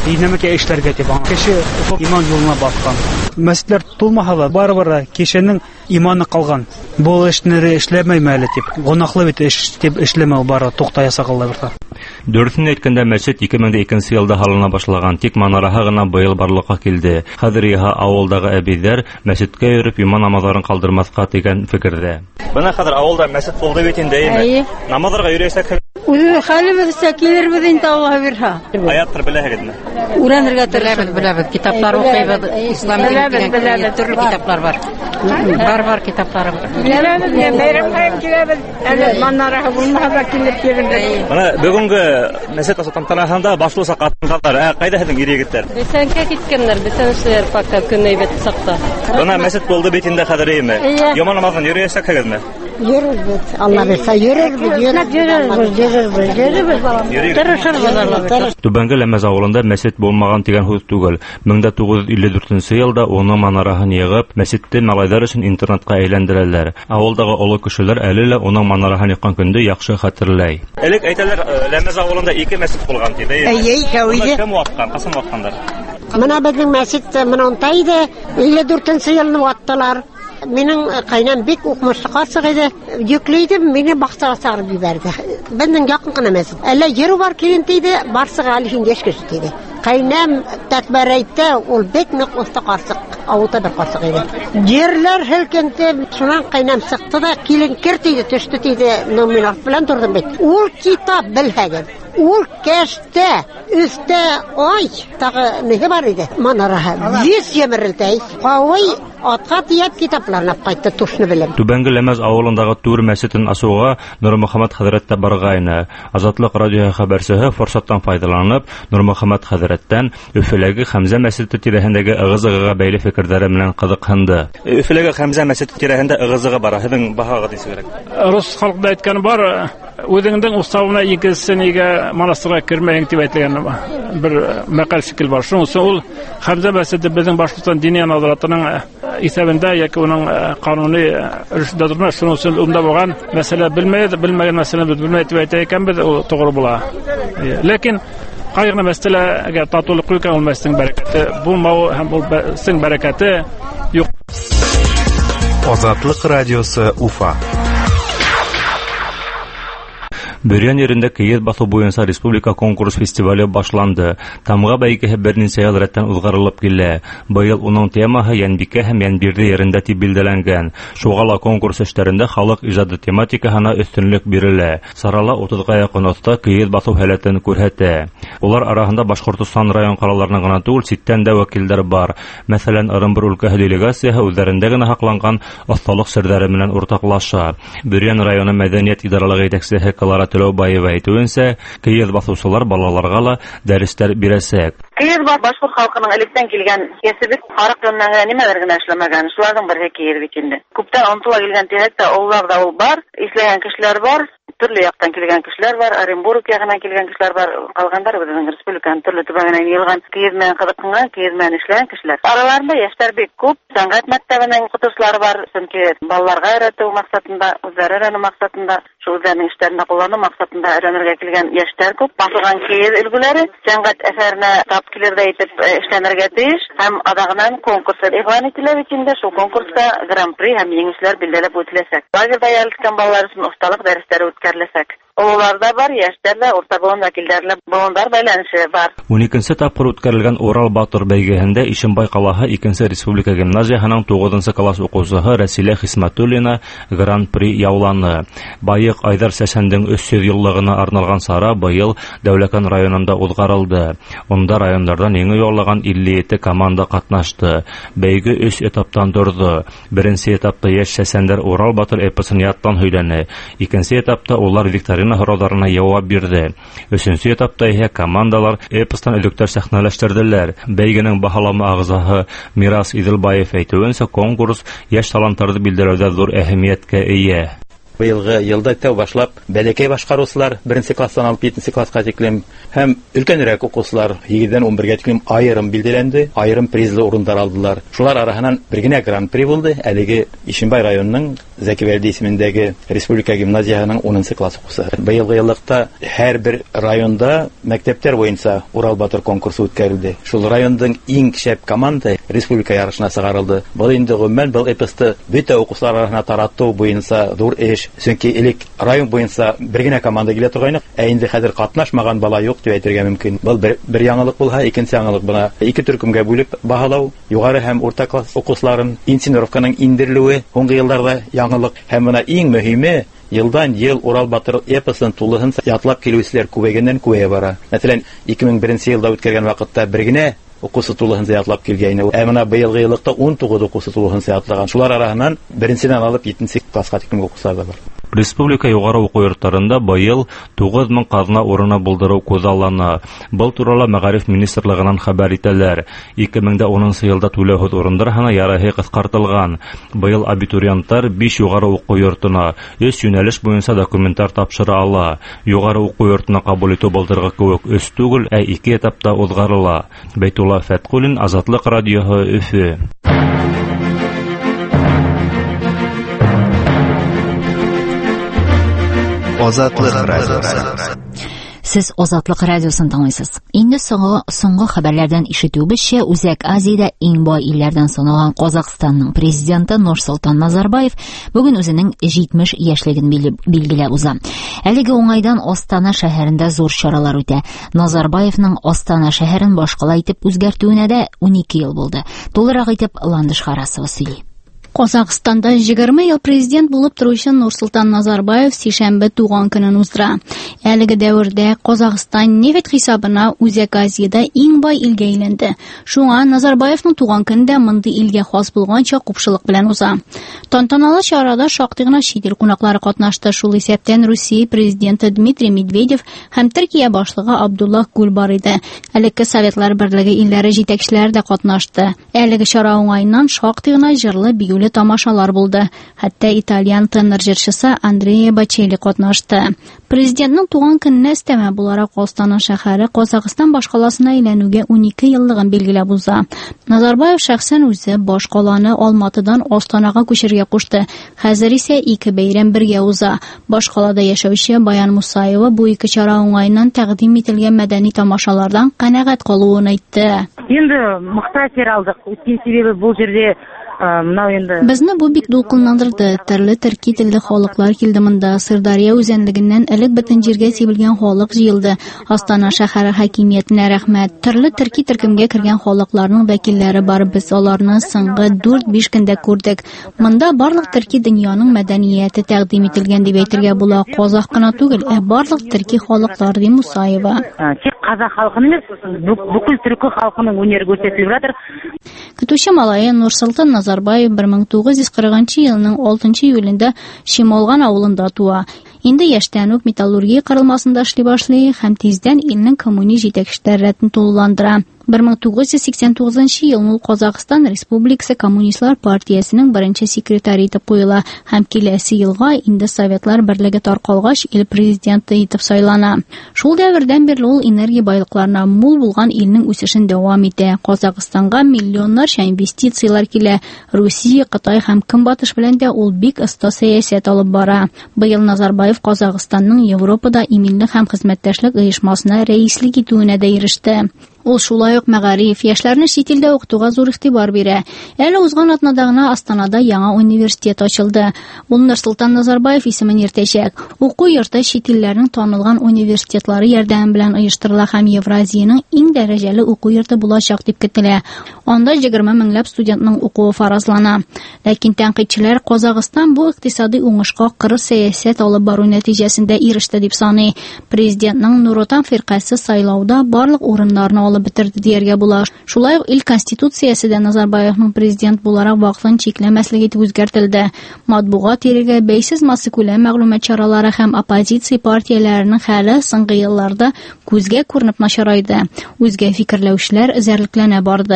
Динамика эшләргә дип аңа. Кеше иман юлына баскан. Мәсетләр тулмаһа да бар-бара кешенең иманы калган. Бу эшне эшләмәйме әле дип. Гынаклы бит эш дип эшләмәү бары туктай ясаганлар бирә. Дөресен әйткәндә, мәчет ике мең икенче елда һалына башлаган, тик манараһы гына быел барлыкка килде. Хәзер яһа авылдагы әбиләр мәчеткә йөреп иман намазларын калдырмаска дигән фикердә. Бына хәзер авылда мәчет булды бит инде, әйме? Намазларга йөрәсәк, Үзе хәлебезчә килербез инде Аллаһ бирһә. аяттыр беләһегезме? Уранырга тырышабыз, беләбез, китаплар укыйбыз, ислам дигән төрле китаплар бар. Бар-бар китаплар бар. Беләбез, бәйрәм хайм киләбез. Әле манараһы булмаса килеп килгәндә. Бана бүгенге мәчет тантанаһында башлыса катнашалар. Ә кайда һеҙҙең ир-егеттәр? Бесәнкә киткәннәр, бесәнчеләр пока көннәй бит сакта. Бына мәчет булды бит инде хәзер әйме? Яман намазын йөрәсәкһегезме? Йөрербез, Алла бирсә йөрербез, йөрербез, йөрербез, йөрербез. Тырышырбыз. Түбәнге Ләмәз авылында мәчет булмаган дигән һүз түгел. мең тугыз йөз илле дүртенче елда уның манараһын йыгып, мәчетте малайдар өчен интернатка әйләндерәләр. Авылдагы олы кешеләр әле лә уның манараһын яккан көнде яхшы хәтерләй. Элек әйтәләр, Ләмәз авылында ике мәчет булган дип. Әйе, икәү. Кем вакыткан, касан вакыткандар? Менә безнең мәчет монда иде, илле дүртенче елны ваттылар. Минем кайнам бик укмышлы карчык иде. Йөклейдем, мине бакчага сарып җибәрде. Безнең якын гына мәчет. Әллә йөрү бар килен диде, барсыга алихин яшкәш диде. Кайнам тәкбәрәйтте, ул бик нык уста карчык, авылда бер карчык иде. Җирләр һелкенде, шуннан кайнам сыкты да килен киртиде, төште диде. Номинат белән тордым бит. Ул китап белһәген. Ул кәштә, өстә ай, тагы неге бар иде. Манараһы йөз йемерелтәй. Кавый атка тиеп китапларны кайтты тушны белән. Түбәнге Ләмәз авылындагы Тур мәчетен ачуга Нурмөхәммәд хәзрәт тә баргайны. Азатлык радио хәбәрчеһе форсаттан файдаланып, Нурмөхәммәд хәзрәттән Өфеләге Хәмзә мәчете тирәһендәге ыгы-зыгыга бәйле фикерләре белән кызыкһынды. Өфеләге Хәмзә мәчете тирәһендә ыгы-зыгы бар. Һеҙҙең баһагыҙ нисегерәк? Рус халкында әйткән бар, үзеңнең уставына икесе нигә монастырьга кермәйең дип әйтелгән бер мәкаль шикел бар. Шуның өчен ул Хәмзә мәчете безнең башкортстан дини назаратының исәбендә яки уның кануни рәвештә тормый. Шуның өчен унда булган мәсьәлә белмәйбез, белмәгән мәсьәләне белмәй дип әйтә икәнбез, ул тугры була. Ләкин кайгы мәсьәләгә татулык куйган ул мәсьәләнең бәрәкәте булмау һәм ул син бәрәкәте юк. Азатлык радиосы Уфа. Бөрьян ерендә киез басу буенча республика конкурс фестивале башланды. Тамга бәйгеһе берничә ел рәттән узгарылып килә. Быел уның темаһы Янбикә һәм Янбирде ерендә дип билдәләнгән. Шуңа ла конкурс эшләрендә халык иҗады тематикаһына өстенлек бирелә. Сарала утызга якын оста киез басу һәләтен күрһәтә. Улар арасында Башкортстан район калаларының гына түгел, читтән дә вәкилләр бар. Мәсәлән, Ырымбур өлкәһе делегацияһы үзләрендә генә һакланган осталык серләре белән уртаклаша. Бөрьян районы мәдәният идаралыгы җитәкчесе Калара Баева әйтүенсә, киез басучылар балаларга ла дәресләр бирәсәк. Киез бас башкорт халкының электән килгән кәсебе харык яннан гына нимәләр генә эшләмәгән. Шуларның бере киез бит инде. Күптән онытыла килгән тирәктә авылларда ул бар, эшләгән кешеләр бар. Төрле яктан килгән кешеләр бар, Оренбург ягыннан килгән кешеләр бар, калгандар безнең республиканың төрле төбәгеннән йылган киез белән кызыккан, киез белән эшләгән кешеләр. Араларында яшьләр бик күп, сәнгать мәктәбенең укытучылары бар, чөнки балаларга өйрәтү максатында, үзләре өйрәнү максатында, шул үзләренең эшләрендә куллану максатында өйрәнергә килгән яшьләр күп. Басылган киез өлгеләре сәнгать әсәренә тап килергә итеп эшләнергә тиеш һәм адагынан конкурс игълан ителә бит инде. Шул конкурста гран-при һәм җиңүчеләр билдәләп үтеләсәк. Лагерьда ялткан балалар өчен осталык дәресләре үткәреләсәк. Оларда бар, яшьтәрле, урта буын вәкилләре, буындар бәйләнеше бар. уникенче тапкыр үткәрелгән Урал Батыр бәйгеһендә Ишембай калаһы икенче республика гимназияһының тугызынчы класс укучысы Рәсилә Хисмәтуллина гран-при яуланы. Байык Айдар Сәсәндең өч йөз еллыгына арналган сара быел Дәүләкән районында узгарылды. Онда районнардан еңү яулаган илле җиде команда катнашты. Бәйге өч этаптан торды. Беренче этапта яшь Сәсәндәр Урал Батыр эпосын яттан һөйләне. Икенче этапта улар викторина һорауларына җавап бирде. Өченче этапта исә командалар эпостан электр сәхнәләштерделәр. Бәйгенең баһалама агзаһы Мирас Иделбаев әйтүенчә, конкурс яшь талантларны билдәләүдә зур әһәмияткә ия. Быелгы елда тәү башлап бәләкәй башкаручылар беренче класстан алып җиденче класска тиклем һәм өлкәнрәк укучылар егермедән унбергә тиклем аерым билгеләнде, аерым призлы урыннар алдылар. Шулар арасыннан бер генә гран-при булды. Әлеге Ишембай районының Зәкибәлди исемендәге республика гимназиясының унынчы класс укучысы. Быелгы еллыкта һәр бер районда мәктәптәр буенча Урал Батыр конкурсы үткәрелде. Шул районның иң шәп команда республика ярышына чыгарылды. Бу инде гомумән бу эпосты бөтә укучылар арасына тарату буенча зур эш. Чөнки элек район буенча бер генә команда килә торган, ә инде хәзер катнашмаган бала юк дип әйтергә мөмкин. Бу бер, бер яңалык булса, икенче яңалык була. Ике төркемгә бүлеп баһалау, югары һәм орта класс укучыларын инженеровканың индерелүе соңгы елларда яңалык һәм менә иң мөһиме елдан ел Урал Батыр эпосын тулыһынча ятлап килүчеләр күбәйгәннән күбәя бара. Мәсәлән, ике мең беренче елда үткәргән вакытта бер генә укучы тулыһынча ятлап килгән. Ә менә быелгы еллыкта он тугыз укучы тулыһынча ятлаган. Шулар арасыннан беренчедән алып җиденче класска тиклем укучылар да бар. Республика югары уку йортларында быел тугыз мең казна урыны булдыру күзаллана. Был турында Мәгариф министрлыгыннан хәбәр итәләр. ике мең унынчы елда түләү урыннары саны ярыһы кыскартылган. Быел абитуриентлар биш югары уку йортына өч юнәлеш буенча документтар тапшыра ала. Югары уку йортына кабул итү былтыргы кебек өч түгел, ә ике этапта узгарыла. Бәйтулла Фәткулин, Азатлык радиоһы, Өфе. Азатлык радиосы. Сез Азатлык радиосын тыңлыйсыз. Инде соңгы соңгы хәбәрләрдән ишетүебезчә, Үзәк Азиядә иң бай илләрдән саналган Казакъстанның президенты Нурсултан Назарбаев бүген үзенең җитмеш яшьлеген билгеләп уза. Әлеге уңайдан Астана шәһәрендә зур чаралар үтә. Назарбаевның Астана шәһәрен башкала итеп үзгәртүенә дә унике ел булды. Тулырак итеп Ландыш Харасова сөйли. Казакъстанда егерме ел президент булып торучы Нурсултан Назарбаев сишәмбе туган көнен уздыра. Әлеге дәвердә Казакъстан нефть хисабына Үзәк Азиядә иң бай илгә әйләнде. Шуңа Назарбаевның туган көндә мондый илгә хас булганча купшылык белән уза. Тантаналы чарада шактый гына чит ил кунаклары катнашты. Шул исәптән Русия президенты Дмитрий Медведев һәм Төркия башлыгы Абдуллах Гүл бар иде. Әлеге Советлар Берлеге илләре җитәкчеләре дә катнашты. Әлеге чара уңайыннан шактый гына җырлы бигүле тамашалар булды. Хәтта итальян тенор җырчысы Андреа Бачелли катнашты. Президентның туган көненә өстәмә буларак Астана шәһәре Казакъстан башкаласына әйләнүгә унике еллыгын билгеләп уза. Назарбаев шәхсән үзе башкаланы Алматыдан Астанага күчерергә кушты. Хәзер исә ике бәйрәм бергә уза. Башкалада яшәүче Баян Мусаева бу ике чара уңайыннан тәкъдим ителгән мәдәни тамашалардан канәгать калуын әйтте. Инде мөхтәҗ алдык. Үткән себебе бу җирдә Безне бу бик дулкынландырды. Төрле төрки телле халыклар килде монда. Сырдарья үзәнлегеннән элек бөтен җиргә сибелгән халык җыелды. Астана шәһәре хакимиятенә рәхмәт. Төрле төрки төркемгә кергән халыкларның вәкилләре бар. Без аларны соңгы дүрт-биш көндә күрдек. Монда барлык төрки дөньяның мәдәнияте тәкъдим ителгән дип әйтергә була. Казак кына түгел, ә барлык төрки халыклар ди Мусаева. Тик казак халкының эмес, бүкүл төрки халкының өнер күрсәтелеп жатыр. Көтүче малае Нурсултан Назарбаев бер мең тугыз йөз кырыгынчы елның алтынчы июлендә Шимолган авылында туа. Инде яшьтән үк металлургия кырылмасында эшли башлый һәм тиздән илнең коммунист җитәкчеләре рәтен тулыландыра. бер мең тугыз йөз сиксән тугызынчы елны Казакъстан Республикасы Коммунистлар партиясенең беренче секретаре итеп куела һәм киләсе елга инде Советлар Берлеге таркалгач ил президенты итеп сайлана. Шул дәвердән бирле ул энергия байлыкларына мул булган илнең үсешен дәвам итә. Казакъстанга миллионнарча инвестициялар килә. Русия, Кытай һәм Көнбатыш белән дә ул бик оста сәясәт алып бара. Быел Назарбаев Казакъстанның Европада иминлек һәм хезмәттәшлек оешмасына рәислек итүенә дә иреште. Ул шулай ук мәгариф, яшьләрне чит илдә укытуга зур игътибар бирә. Әле узган атнада гына Астанада яңа университет ачылды. Ул Нурсултан Назарбаев исемен йөртәчәк. Уку йорты чит илләрнең танылган университетлары ярдәме белән оештырыла һәм Евразиянең иң дәрәҗәле уку йорты булачак дип көтелә. Анда егерме меңләп студентның укуы фаразлана. Ләкин тәнкыйтьчеләр Казакъстан бу икътисади уңышка кырыс сәясәт алып бару нәтиҗәсендә иреште дип саный. Президентның Нуротан фиркасы сайлауда барлык урыннарны алып бетерде дияргә була. Шулай ук ил конституциясе дә Назарбаевның президент буларак вакытын чикләмәслек итеп үзгәртелде. Матбугат ирегә бәйсез масса күләм мәгълүмат чаралары һәм оппозиция партияләренең хәле соңгы елларда күзгә күренеп начарайды. Үзгә фикерләүчеләр эзәрлекләнә барды.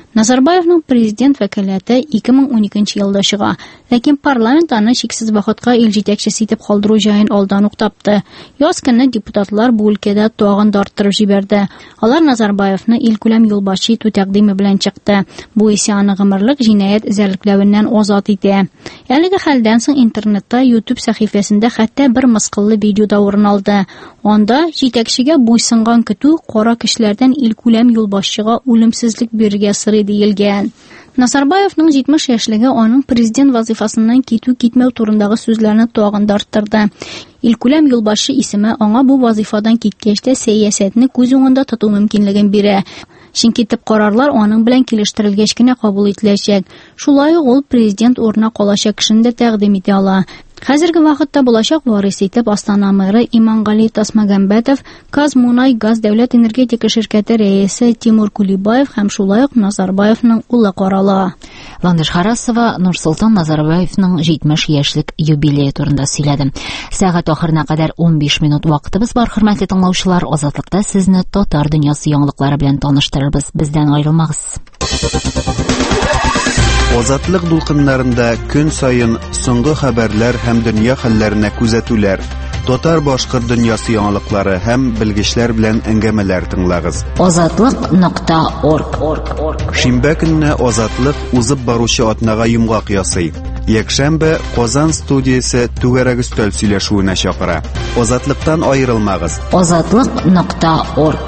Назарбаевның президент вәкаләте ике мең уникенче елда чыга, ләкин парламент аны чиксез вакытка ил җитәкчесе итеп калдыру җаен алдан ук тапты. Яз көнне депутатлар бу өлкәдә тагын да арттырып җибәрде. Алар Назарбаевны илкүләм юлбашчы итү тәкъдиме белән чыкты. Бу исә аны гомерлек җинаять эзәрлекләвеннән азат итә. Әлеге хәлдән соң интернетта YouTube сәхифәсендә хәтта бер мыскыллы видео да урын алды. Анда җитәкчегә буйсынган көтү кара кешеләрдән илкүләм юлбашчыга үлемсезлек бирергә сорый диелгән. Назарбаевның җитмеш яшьлеге аның президент вазифасыннан китү китмәү турындагы сүзләрне тагын да арттырды. Илкүләм юлбашчы исеме аңа бу вазифадан киткәч тә сәясәтне күз уңында тоту мөмкинлеген бирә. Чөнки төп карарлар аның белән килештерелгәч кенә кабул ителәчәк. Шулай ук ул президент урынына калачак кешене дә тәкъдим итә ала. Хәзерге вакытта булачак варис итеп Астана мэры Имангали Тасмагамбетов, Казмунай газ дәүләт энергетика ширкәте рәисе Тимур Кулибаев һәм шулай ук Назарбаевның улы карала. Ландыш Харасова Нурсултан Назарбаевның җитмеш яшьлек юбилее турында сөйләде. Сәгать ахырына кадәр ун биш минут вакытыбыз бар, хөрмәтле тыңлаучылар. Азатлыкта сезне татар дөньясы яңалыклары белән таныштырырбыз. Бездән аерылмагыз. Азатлык дулкыннарында көн сайын соңгы хәбәрләр һәм дөнья хәлләренә күзәтүләр, татар башкорт дөньясы яңалыклары һәм белгечләр белән әңгәмәләр тыңлагыз. азатлык нокта орг. Шимбә көнне Азатлык узып баручы атнага йомгак ясый. Якшәмбе Казан студиясе түгәрәк өстәл сөйләшүенә чакыра. Азатлыктан аерылмагыз. азатлык нокта орг.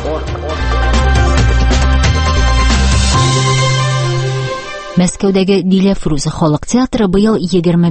Мәскәүдәге Дилә Фруза халык театры быел егерме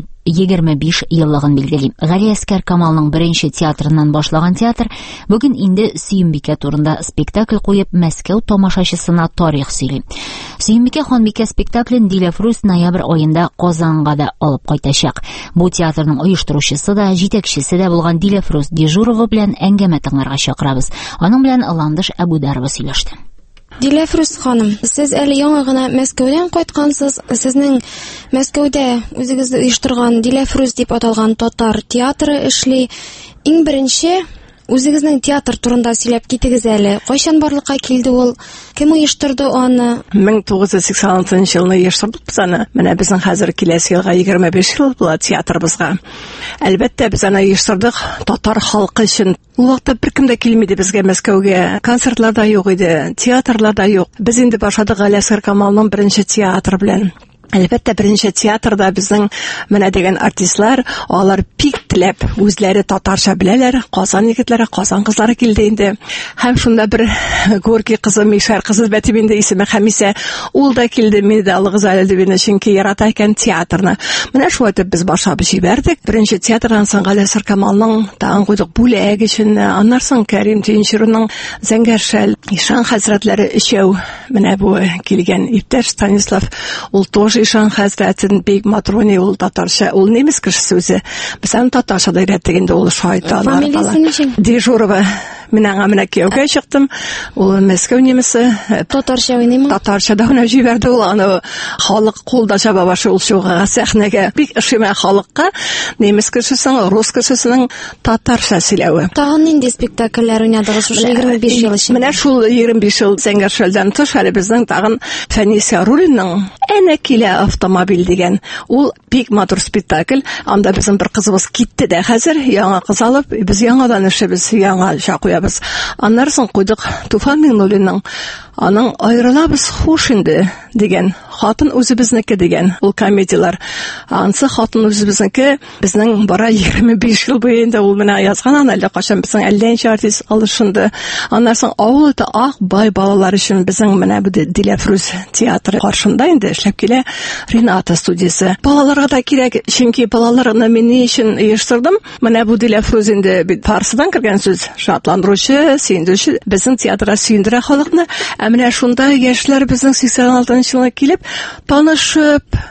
биш еллыгын билгели. Гали Әскәр Камалның беренче театрыннан башлаган театр бүген инде Сөембикә турында спектакль куеп Мәскәү тамашачысына тарих сөйли. Сөембикә ханбикә спектаклен Дилә Фруз ноябрь аенда Казанга да алып кайтачак. Бу театрның оештыручысы да, җитәкчесе дә булган Дилә Фруз Дежурова белән әңгәмә тыңларга чакырабыз. Аның белән Ландыш Әбүдарова сөйләште. Дилә Фруз ханым, сез әле яңа гына Мәскәүдән кайткансыз. Сезнең Мәскәүдә үзегезне оештырган Дилә Фруз дип аталган татар театры эшли. Иң беренче үзегезнең театр турында сөйләп китегез әле. Кайчан барлыкка килде ул? Кем оештырды аны? мең тугыз йөз сиксән алтынчы елны оештырдык без аны. Менә безнең хәзер киләсе елга егерме биш ел була театрыбызга. Әлбәттә без аны оештырдык татар халкы өчен. Ул вакытта беркем дә килмиде безгә Мәскәүгә. Концертлар да юк иде, театрлар да юк. Без инде башладык Гали Әскәр Камалның беренче театры белән. Әлбәттә беренче театрда безнең менә дигән артистлар, алар бик теләп үзләре татарча беләләр. Казан егетләре, Казан кызлары килде инде. Һәм шунда бер Горький кызы, Мишәр кызы бәтиб инде исеме Хәмисә, ул да килде, мине дә алыгыз әле дип инде, чөнки ярата икән театрны. Менә шулай итеп без башлап җибәрдек. Беренче театрдан соң Гали Әскәр Камалның тагын куйдык бүләк өчен, аннан соң Кәрим Тинчурның Зәңгәршәл ишан хәзрәтләре өчәү менә бу килгән иптәш Станислав, ул тоже Ишан хәзрәтен бик матрони, ул татарча, ул немец кешесе үзе. Без аны татарча да өйрәттек инде, ул шайтанлар. Фамилиясе ничек? Дежурова. Мин аңа менә кияүгә чыктым. Ул Мәскәү немесе. Татарча уйныймы? Татарча да уйнап җибәрде ул аны. Халык кулда чаба башы ул шуга сәхнәгә. Бик ошыма халыкка немец кешесенең, рус кешесенең татарча сөйләве. Тагын нинди спектакльләр уйнадыгыз шушы егерме биш ел өчен? Менә шул егерме биш ел Зәңгәршәлдән тыш әле безнең тагын Фәнис Рулинның әнә килә автомобиль дигән. Ул бик матур спектакль. Анда безнең бер кызыбыз китте дә хәзер яңа кыз алып, без яңадан эшебез, яңа чакуябыз. Аннан соң куйдык Туфан Миңнуллинның аның айрылабыз хуш инде дигән, хатын үзебезнеке дигән ул комедиялар. Ансы хатын үзебезнеке безнең бара егерме биш ел буе инде ул менә язган, аны әллә качан безнең әлләнче артист алышынды. Аннан соң авыл ите ак бай балалар өчен безнең менә бу Дилә Фруз театры каршында инде эшләп килә Рената студиясе. Балаларга да кирәк, чөнки балаларны мин ни өчен оештырдым? Менә бу Дилә Фруз инде бит фарсыдан кергән сүз, шатландыручы, сөендерүче, безнең театрга сөендерә халыкны. Ә менә шунда яшьләр безнең сиксән алтынчы елга килеп, танышып,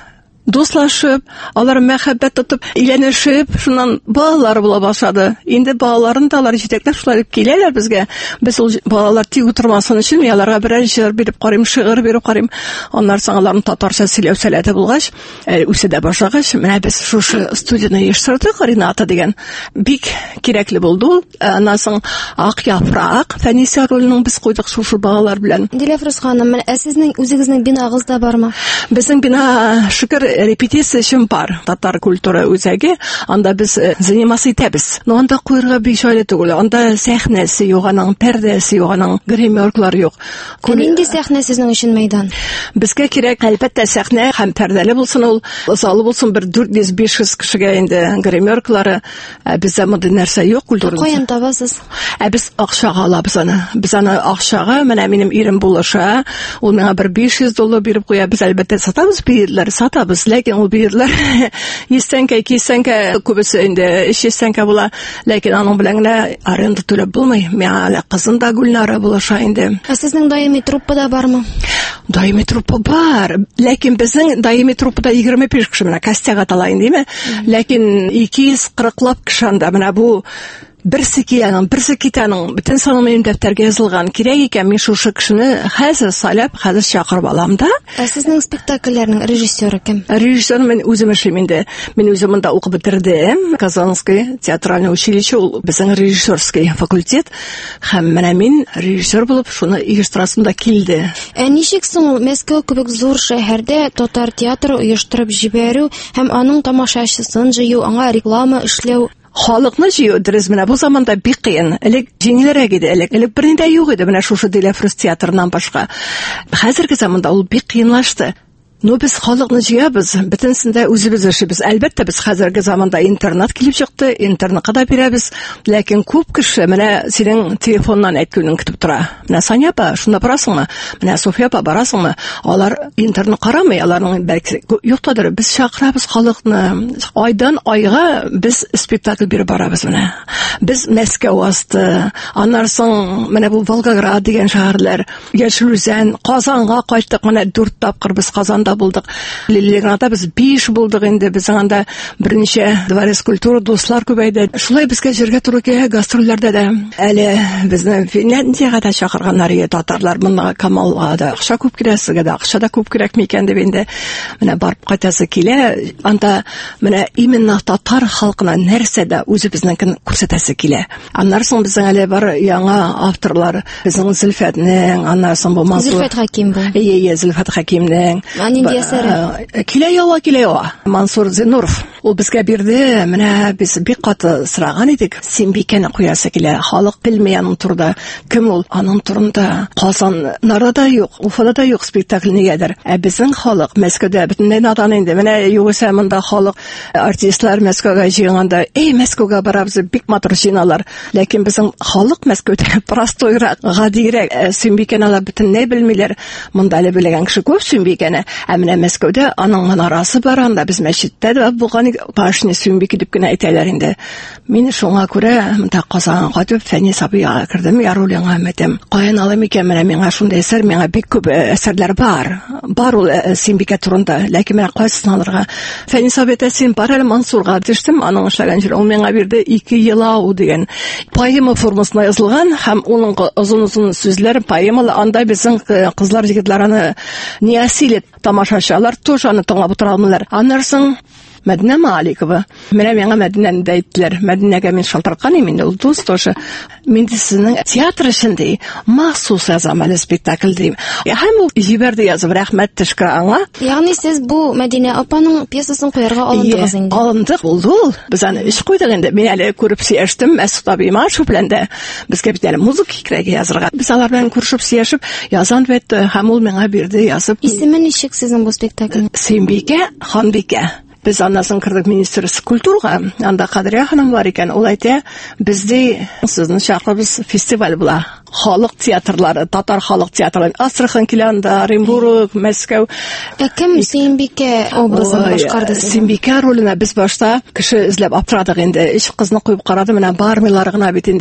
дуслашып, алар мәхәббәт тотып, өйләнешеп, шуннан балалар була башлады. Инде балаларын да алар җитәкләп шулай киләләр безгә. Без ул балалар тик утырмасын өчен аларга берәр җыр биреп карыйм, шигырь биреп карыйм. Аннан соң аларның татарча сөйләү сәләте булгач, үсә дә башлагач, менә без шушы студияны оештырдык, Рената дигән. Бик кирәкле булды ул. Аннан соң Ак яфрак Фәниса ролының без куйдык шушы балалар белән. Диләфрүз ханым, ә сезнең үзегезнең бинагыз да бармы? Безнең бина шөкер репетиция өчен бар. Татар культура үзәге, анда без заниматься итәбез. Но анда куырга бик шайлы түгел. Анда сәхнәсе юк, аның пәрдәсе юк, аның гримерклар юк. Нинди сәхнә сезнең өчен мәйдан? Безгә кирәк әлбәттә сәхнә һәм пәрдәле булсын, ул залы булсын, бер дүрт йөз биш йөз кешегә инде гримерклары. Бездә мондый нәрсә юк культурада. Каян табасыз? Ә без акчага алабыз аны. Без аны акчага, менә минем ирем булыша, ул миңа бер биш йөз доллар биреп куя. Без әлбәттә сатабыз, бирерләр, сатабыз, ләкин ул бирерләр йөз тәңкә, ике йөз тәңкә, күбесе инде өч йөз тәңкә була, ләкин аның белән генә аренда түләп булмый. Миңа әле кызым да Гүлнара булыша инде. Ә сезнең даими труппада бармы? Даими труппа бар, ләкин безнең даими труппада егерме биш кеше, менә Костяк аталайын димме? Ләкин ике йөз кырыклап кеше анда. Менә бу берсе киләнең, берсе китәнең, бөтен саны минем дәфтәргә язылган. Кирәк икән мин шушы кешене хәзер салып, хәзер чакырып алам да. Ә сезнең спектакльләрнең режиссеры кем? Режиссер мен үзем эшлим инде. Мин үзем монда укып бетердем. Казанский театральное училище, ул безнең режиссерский факультет. Һәм менә мин режиссер булып шуны оештырасым да килде. Ә ничек соң Мәскәү кебек зур шәһәрдә татар театры оештырып җибәрү һәм аның тамашачысын җыю, аңа реклама эшләү? Халыкны җыю дөрес, менә бу заманда бик кыен. Элек җиңелрәк иде, элек элек берни дә юк иде, менә шушы Диләфрүз театрынан башка. Хәзерге заманда ул бик кыенлашты. Ну, без халыкны җыябыз, бөтенсендә үзебез эшлибез. Әлбәттә, без хәзерге заманда интернет килеп чыкты, интернетка да бирәбез, ләкин күп кеше менә синең телефоннан әйткәнен көтеп тора. Менә Саня апа, шунда барасыңмы? Менә София апа, барасыңмы? Алар интернет карамый, аларның бәлки юктадыр. Без чакырабыз халыкны. Айдан айга без спектакль биреп барабыз менә. Без Мәскәү асты, аннан соң менә бу Волгоград дигән шәһәрләр, Яшелүзән, Казанга кайттык, менә дүрт тапкыр без Казанда булдык. Лилинградта без биш булдык инде. Безнең анда берничә дворец культура дуслар күбәйде. Шулай безгә җиргә туры килә гастрольләрдә дә. Әле безне Финляндиягә да чакырганнар иде татарлар. Монда Камалга да акча күп кирәсегә дә, акча да күп кирәк микән дип инде менә барып кайтасы килә. Анда менә именно татар халкына нәрсә дә үзебезнең күрсәтәсе килә. Аннан соң безнең әле бар яңа авторлар, безнең Зөлфәтнең, аннан соң бу Мансур Зөлфәт Хаким бу. Ие, Зөлфәт Хакимнең. Нинди әсәре? Килә ява, килә ява. Мансур Зинуров. Ул безгә бирде. Менә без бик каты сораган идек. Синбикәне куясы килә. Халык белми аның турында. Кем ул? Аның турында Казан нарада юк, Уфада да юк спектакль нигәдер. Ә безнең халык Мәскәүдә бөтенләй надан инде. Менә югыйсә монда халык артистлар Мәскәүгә җыйганда, "Эй, Мәскәүгә барабыз", бик матур җыйналар. Ләкин безнең халык Мәскәүдә простойрак, гадирәк. Синбикәне алар бөтенләй белмиләр. Монда әле белгән кеше күп Синбикәне. Ә менә Мәскәүдә аның манарасы бар, анда без мәчеттә дә булган, башны Синбикә дип кенә әйтәләр инде. Мин шуңа күрә монда Казанга кайтып Фәнис абыйга кирдем, ярулыңа мәтем. Каян алам икән менә миңа шундый әсәр, миңа бик күп әсәрләр бар. Бар ул Синбикә турында, ләкин менә кайсын алырга. Фәнис абый син бар әле Мансурга диштем, аның эшләгән җир ул миңа бирде ике елау дигән. Поэма формасында язылган һәм уның озын-озын сүзләр, поэмалар, анда безнең кызлар, җегетләр аны Ниасилет тамашачылар тоже аны тыңлап утыра алмыйлар. Аннан соң Мәдинә Маликова. Менә миңа Мәдинәне дә әйттеләр. Мәдинәгә мин шалтыркан идем инде, ул дус тоже. Мин сезнең театр өчен ди, махсус язам әле спектакль дим. Һәм ул җибәрде язып, рәхмәт тишкә аңа. Ягъни сез бу Мәдинә апаның пьесасын куярга алындыгыз инде. Алындык булды ул. Без аны эш куйдык инде. Мин әле күреп сөештем, Мәсүд абыйма шу белән дә. Безгә бит әле музыка кирәк язырга. Без алар белән күрешеп сөешеп, язан бит һәм ул миңа бирде язып. Исеме ничек сезнең бу спектакль? Синбикә Ханбикә. Без аннан кирдек министры культурага, анда Кадрия ханым бар икән. Ул әйтә, бездә сезнең шәһребез фестиваль була. Халык театрлары, татар халык театры, Астрахань киләндә, Оренбург, Мәскәү. Ә кем Синбикә образын башкарды? Синбикә ролена без башта кеше эзләп аптырадык инде. Ич кызны куеп карады, менә бармыйлар гына бит инде.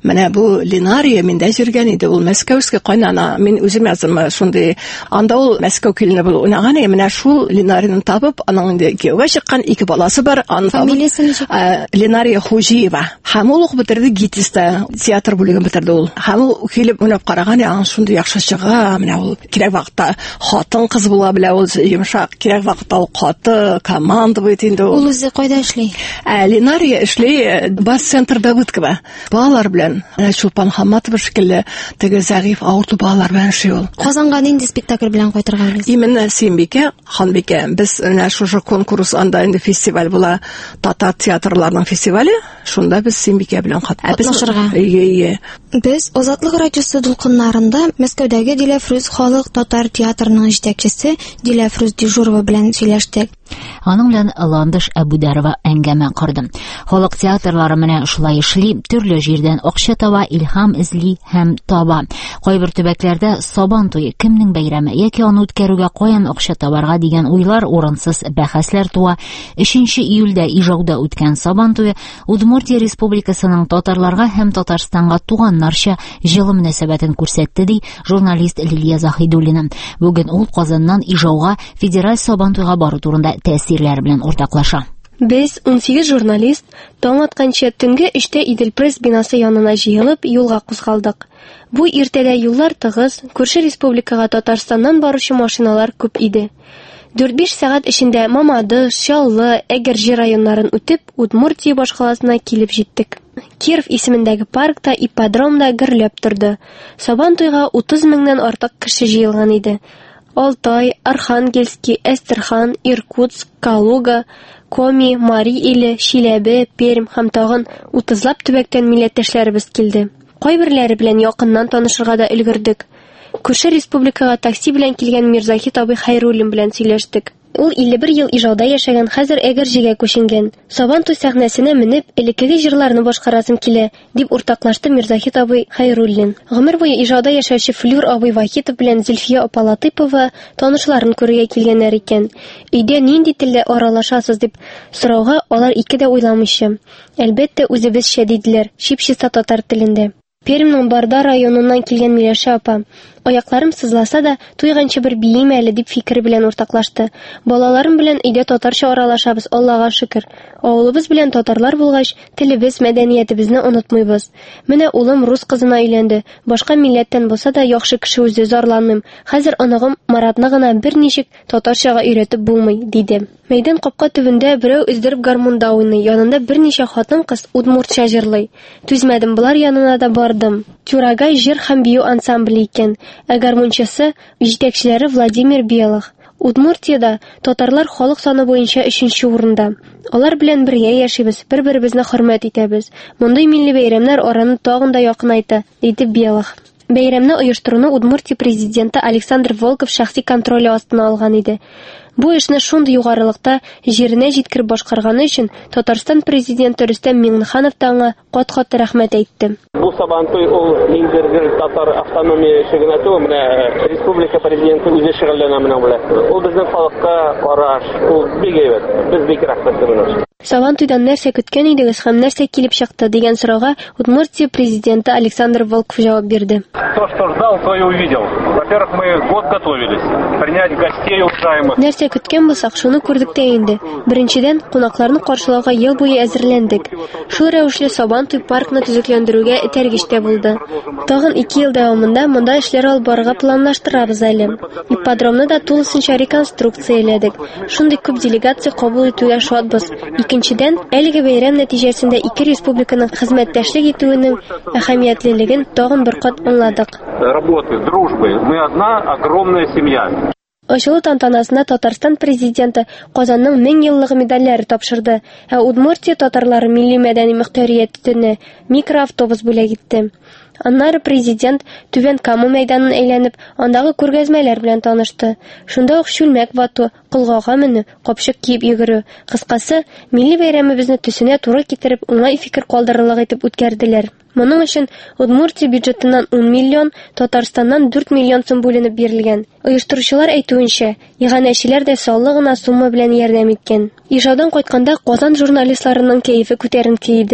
Менә бу Линария миндә җиргән иде, ул Мәскәүскә кайнана. Мин үзем язым шундый. Анда ул Мәскәү килене бул уйнаган, менә шул Линарияны табып, аның инде кияүгә чыккан ике баласы бар. Аны табып, Линария Хуҗиева. Һәм ул ук бетерде ГИТИСта, театр бүлеген бетерде ул. Һәм ул килеп уйнап караган, аны шундый яхшы чыга, менә ул кирәк вакытта хатын кыз була белә, ул йомшак, кирәк вакытта ул каты, команда бит инде ул. Ул үзе кайда эшли? Линария эшли бас-центр Давыдкова. Балалар белән, Чулпан Хамматова шикелле, теге зәгыйф авырту балалар белән эшли ул. Казанга нинди спектакль белән кайтырга уйлыйсыз? Именно Сөембикә, Ханбикә. Без менә шушы конкурс анда инде фестиваль була, татар театрларының фестивале. Шунда без Сөембикә белән катнашырга. Ие. Без Азатлык радиосы дулкыннарында Мәскәүдәге Диләфрүз халык татар театрының җитәкчесе Диләфрүз Дежурова белән сөйләштек. Аның белән Ландыш Әбүдәрова әңгәмә кырды. Халык театрлары менә шулай эшли, төрле җирдән акча таба, илһам эзли һәм таба. Кайбер төбәкләрдә Сабан туе, кемнең бәйрәме яки аны үткәрүгә каян акча табарга дигән уйлар, урынсыз бәхәсләр туа. өченче июльдә Ижауда үткән Сабан туе Удмуртия Республикасының татарларга һәм Татарстанга туганнарча җылы мөнәсәбәтен күрсәтте, ди журналист Лилия Заһидуллина. Бүген ул Казаннан Ижауга федераль Сабан туйга бару турында тәэсирләр белән уртаклаша. Без ун сигез журналист таң атканчы төнге өчтә Идел пресс бинасы янына җыелып юлга кузгалдык. Бу иртәдә юллар тыгыз, күрше республикага Татарстаннан баручы машиналар күп иде. дүрт-биш сәгать эчендә Мамадыш, Чаллы, Әгерҗе районнарын үтеп, Удмуртия башкаласына килеп җиттек. Киров исемендәге паркта ипподромда гөрләп торды. Сабан туйга утыз меңнән артык кеше җыелган иде. Алтай, Архангельский, Әстерхан, Иркутск, Калуга, Коми, Мари иле, Чиләбе, Пермь һәм тагын утызлап төбәктән милләттәшләребез килде. Кайберләре белән якыннан танышырга да өлгердек. Күрше республикага такси белән килгән Мирзахит абый Хайруллин белән сөйләштек. Ул илле бер ел Ижауда яшәгән, хәзер Әгерҗегә күченгән. Сабан туй сәхнәсенә менеп, элеккеге җырларны башкаразым килә, дип уртаклашты Мирзахит абый Хайруллин. Гомер буе Ижауда яшәүче Флюр абый Вахитов белән Зөлфия апа Латыйпова танышларын күрергә килгәннәр икән. Өйдә нинди телдә аралашасыз дип сорауга алар ике дә уйламыйча. Әлбәттә үзебезчә диделәр, чипчиса татар телендә. Пермьнең Барда районыннан килгән Миләшә апа. Аякларым сызласа да, туйганчы бер бием әле дип фикер белән уртаклашты. Балаларым белән өйдә татарча аралашабыз, Аллага шөкер. Авылыбыз белән татарлар булгач, телебез, мәдәниятебезне онытмыйбыз. Менә улым рус кызына өйләнде. Башка милләттән булса да яхшы кеше үзе, зарланмыйм. Хәзер аныгым Маратны гына берничек татарчага өйрәтеп булмый, диде. Мәйдан капка төбендә берәү өздереп гармунда уйный, янында берничә хатын-кыз удмуртча җырлый. Түзмәдем, болар янына да бардым. Тюрагай җыр һәм бию ансамбле икән. Ә гармунчысы җитәкчеләре Владимир Белых. Удмуртиядә татарлар халык саны буенча өченче урында. Алар белән бергә яшибез, бер-беребезне хөрмәт итәбез. Мондый милли бәйрәмнәр араны тагын да якынайта, диде Белых. Бәйрәмне оештыруны Удмуртия президенты Александр Волков шәхси контроле астына алган иде. Бу эшне шундый югарылыкта җиренә җиткереп башкарганы өчен Татарстан президенты Рөстәм Миңнеханов та аңа кат-кат рәхмәт әйтте. Бу Сабан туй ул ниндидер татар автономия шөгенә түгел, менә республика президенты үзе шөгыльләнә менә белән. Ул безнең халыкка караш, ул бик әйбәт. Без бик рәхмәтле менә. Сабан туйдан нәрсә көткән идегез һәм нәрсә килеп чыкты дигән сорауга Удмуртия президенты Александр Волков җавап бирде. То, что ждал, то и увидел. Во-первых, мы год готовились принять гостей уважаемых. Нәрсә көткән булсак, шуны күрдек тә инде. Беренчедән, кунакларны каршылауга ел буе әзерләндек. Шул рәвешле Сабан туй паркны төзекләндерүгә этәргеч тә булды. Тагын ике ел дәвамында монда эшләр алып барырга планлаштырабыз әле. Ипподромны да тулысынча реконструкцияләдек. Шундый күп делегация кабул итүгә шатбыз. Икенчедән, әлеге бәйрәм нәтиҗәсендә ике республиканың хезмәттәшлек итүенең әһәмиятлелеген тагын бер кат аңладык. Работы, дружбы, мы одна огромная семья. Ачылу тантанасына Татарстан президенты Казанның мең еллыгы медальләре тапшырды, ә Удмуртия татарлары милли мәдәни мөхтәрияте микроавтобус бүләк итте. Аннары президент Түбән Кама мәйданын әйләнеп, андагы күргәзмәләр белән танышты. Шунда ук чүлмәк вату, кылгага менү, капчык киеп йөгерү. Кыскасы, милли бәйрәмебезне төсенә туры китереп, уңай фикер калдырырлык итеп үткәрделәр. Моның өчен Удмуртия бюджетыннан ун миллион, Татарстаннан дүрт миллион сум бүленеп бирелгән. Оештыручылар әйтүенчә, иганәчеләр дә саллы гына сума белән ярдәм иткән. Ижаудан кайтканда Казан журналистларының кәефе күтәренке иде.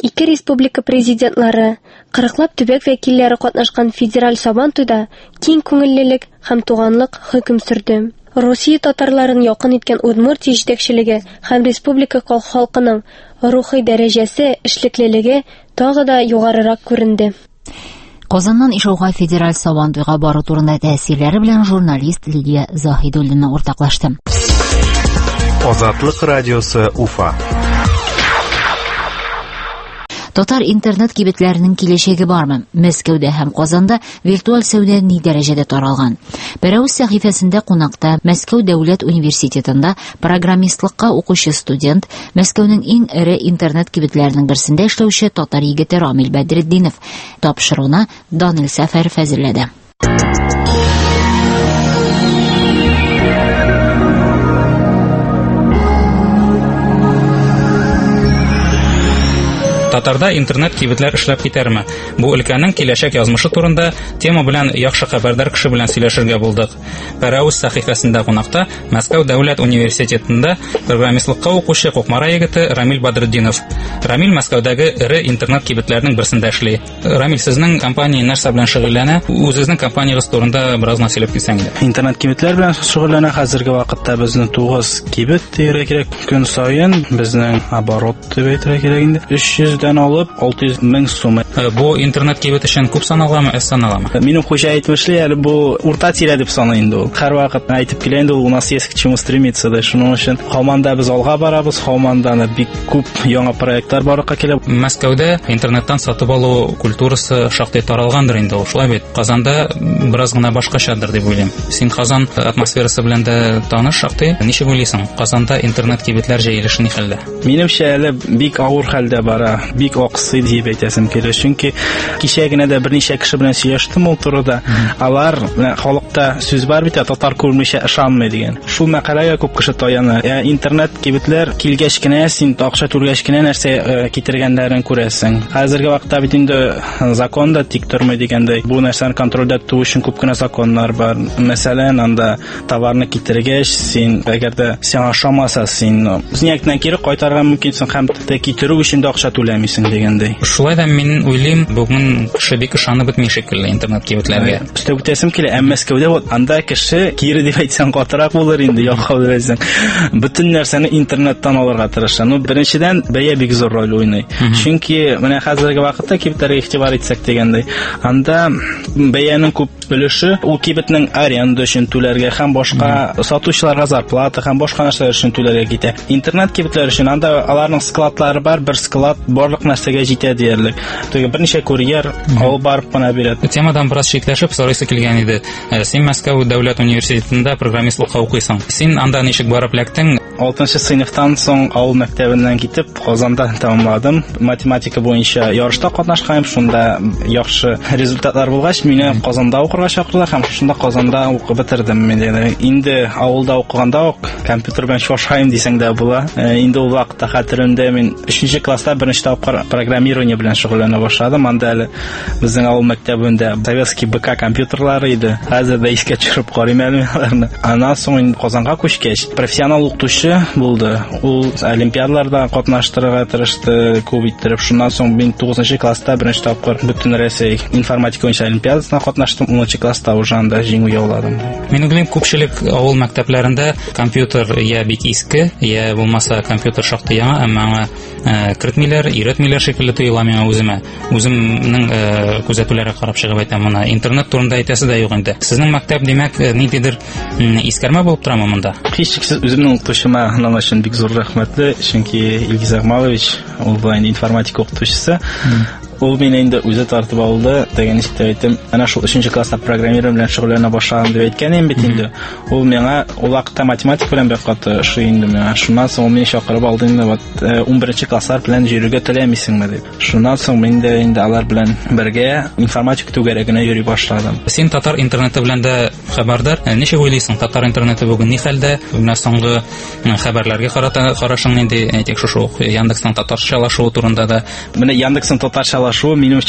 Ике республика президентлары, кырыклап төбәк вәкилләре катнашкан федераль сабан туйда киң күңеллелек һәм туганлык хөкем сөрде. Россия татарларын якын иткән Удмуртия җитәкчелеге һәм республика халкының рухи дәрәҗәсе, эшлеклелеге тагы да югарырак күренде. Казаннан Ишауга федераль сабан туйга бару турында тәэсирләре белән журналист Лидия Заһидуллина уртаклашты. Азатлык радиосы Уфа. Татар интернет кибетләренең киләчәге бармы? Мәскәүдә һәм Казанда виртуаль сәүдә ни дәрәҗәдә таралган? Бәрәүз сәхифәсендә кунакта Мәскәү дәүләт университетында программистлыкка укучы студент, Мәскәүнең иң эре интернет кибетләренең берсендә эшләүче татар егете Рамил Бәдретдинов тапшыруына Данил Сәфәров әзерләде. Татарда интернет кибетләр эшләп китәрме? Бу өлкәнең киләчәк язмышы турында тема белән яхшы хәбәрдар кеше белән сөйләшергә булдык. Бәрәүз сәхифәсендә кунакта Мәскәү дәүләт университетында программистлыкка укучы Кукмара егете Рамил Бәдретдинов. Рамил Мәскәүдәге эре интернет кибетләренең берсендә эшли. Рамил, сезнең компания нәрсә белән шөгыльләнә? Үзегезнең компаниягыз турында бераз сөйләп китсәң иде. Интернет кибетләр белән шөгыльләнә. Хәзерге вакытта безнең тугыз кибет тирә кирәк. Көн саен безнең оборот тирә кирәк инде. өч йөздән алып алты йөз мең сум. Бу интернет кибет өчен күп саналамы, әз саналамы? Минем хуҗа әйтмешли, әле бу урта тирә дип саный инде ул. Һәр вакыт әйтеп килә инде ул, у нас есть к чему стремиться да. Шуның өчен һаманда без алга барабыз, һаманда бик күп яңа проектлар барырга килә. Мәскәүдә интернеттан сатып алу культурасы шактый таралгандыр инде ул. Шулай бит. Казанда бераз гына башкачадыр дип уйлыйм. Син Казан атмосферасы белән дә таныш шактый. Ничек уйлыйсың? Казанда интернет кибетләр җәелеше ни хәлдә? Минемчә, әле бик авыр хәлдә бара. Бик аксый дип әйтәсем килә. Чөнки кичә генә дә берничә кеше белән сөйләштем ул турыда. Алар халыкта сүз бар бит, татар күрмичә ышанмый дигән. Шул мәкаләгә күп кеше таяна. Я интернет кибетләр килгәч кенә, син акча түлгәч кенә нәрсә китергәннәрен күрәсең. Хәзерге вакытта бит инде закон да тик тормый дигәндәй. Бу нәрсәне контрольдә тоту өчен күп кенә законнар бар. Мәсәлән, анда товарны китергәч, син әгәр дә син ашамаса, син зинектән кире кайтарырга мөмкинсең һәм китерү өчен дә акча түләмисең дигәндәй. Шулай да мин уйлыйм, бүген кеше бик ышанып бетми шикелле интернет кибетләргә. Өстә үтәсем килә, әмма Мәскәүдә вот анда кеше кире дип әйтсәң катырак булыр инде, якка дип әйтсәң. Бөтен нәрсәне интернеттан алырга тырыша. Ну, беренчедән бәя бик зур роль уйный. Чөнки менә хәзерге вакытта кибетләргә игътибар итсәк дигәндәй, анда бәянең күп өлеше ул кибетнең аренда өчен түләргә һәм башка сатучыларга зарплата һәм башка нәрсәләр өчен түләргә китә. Интернет кибетләр өчен анда аларның складлары бар, бер склад барлык нәрсәгә җитә диярлек. Теге берничә курьер ал барып кына бирә. Темадан бераз чикләшеп сорыйсы килгән иде. Син Мәскәү дәүләт университетында программистлыкка укыйсың. Син анда ничек барып ләктең? алтынчы сыйныфтан соң авыл мәктәбеннән китеп, Казанда тәмамладым. Математика буенча ярышта катнашканым, шунда яхшы результатлар булгач, мине Казанда укырга чакырдылар һәм шунда Казанда укып бетердем. Мен инде авылда укыганда ук компьютер белән шашайм дисәң дә була. Инде ул вакытта хәтеремдә мин өченче класста беренче тапкыр программирование белән шөгыльләнә башладым. Анда әле безнең авыл мәктәбендә советский БК компьютерлары иде. Хәзер дә искә төшереп карыйм әле аларны. Аннан соң Казанга күчкәч, профессионал укытучы булды. Ул олимпиадаларда катнаштырырга тырышты, күп иттереп. Шуннан соң мин тугызынчы класста беренче тапкыр бөтен Россия информатика буенча олимпиадасына катнаштым. унынчы класста уже анда җиңү яуладым. Мин уйлыйм, күпчелек авыл мәктәпләрендә компьютер я бик иске, я булмаса компьютер шактый яңа, әмма аңа кертмиләр, өйрәтмиләр шикелле тоела миңа үземә. Үземнең күзәтүләргә карап чыгып әйтәм моны. Интернет турында әйтәсе дә юк инде. Сезнең мәктәп, димәк, ниндидер искәрмә булып торамы монда? Һичшиксез үземнең укытучыма аның өчен бик зур рәхмәтле, чөнки Илгиз Агмалович ул булган информатика укытучысы. Ул мине инде үзе тартып алды. Дигән ишетә әйтем, әнә шул өченче класста программирование белән шөгыльләнә башлаган дип әйткән бит инде. Ул миңа ул вакытта математика белән бик каты шый инде миңа. Шуннан соң мине чакырып алды инде, вот унберенче класслар белән йөрергә теләмисеңме дип. Шуннан соң мин дә инде алар белән бергә информатика түгәрәгенә йөри башладым. Син татар интернеты белән дә хәбәрдар. Ничек уйлыйсың, татар интернеты бүген ни хәлдә? Менә соңгы хәбәрләргә карата карашың нинди? Әйтик, шушы Яндексның татарчалашуы турында да. Менә Яндексның татарчалашуы минем өчен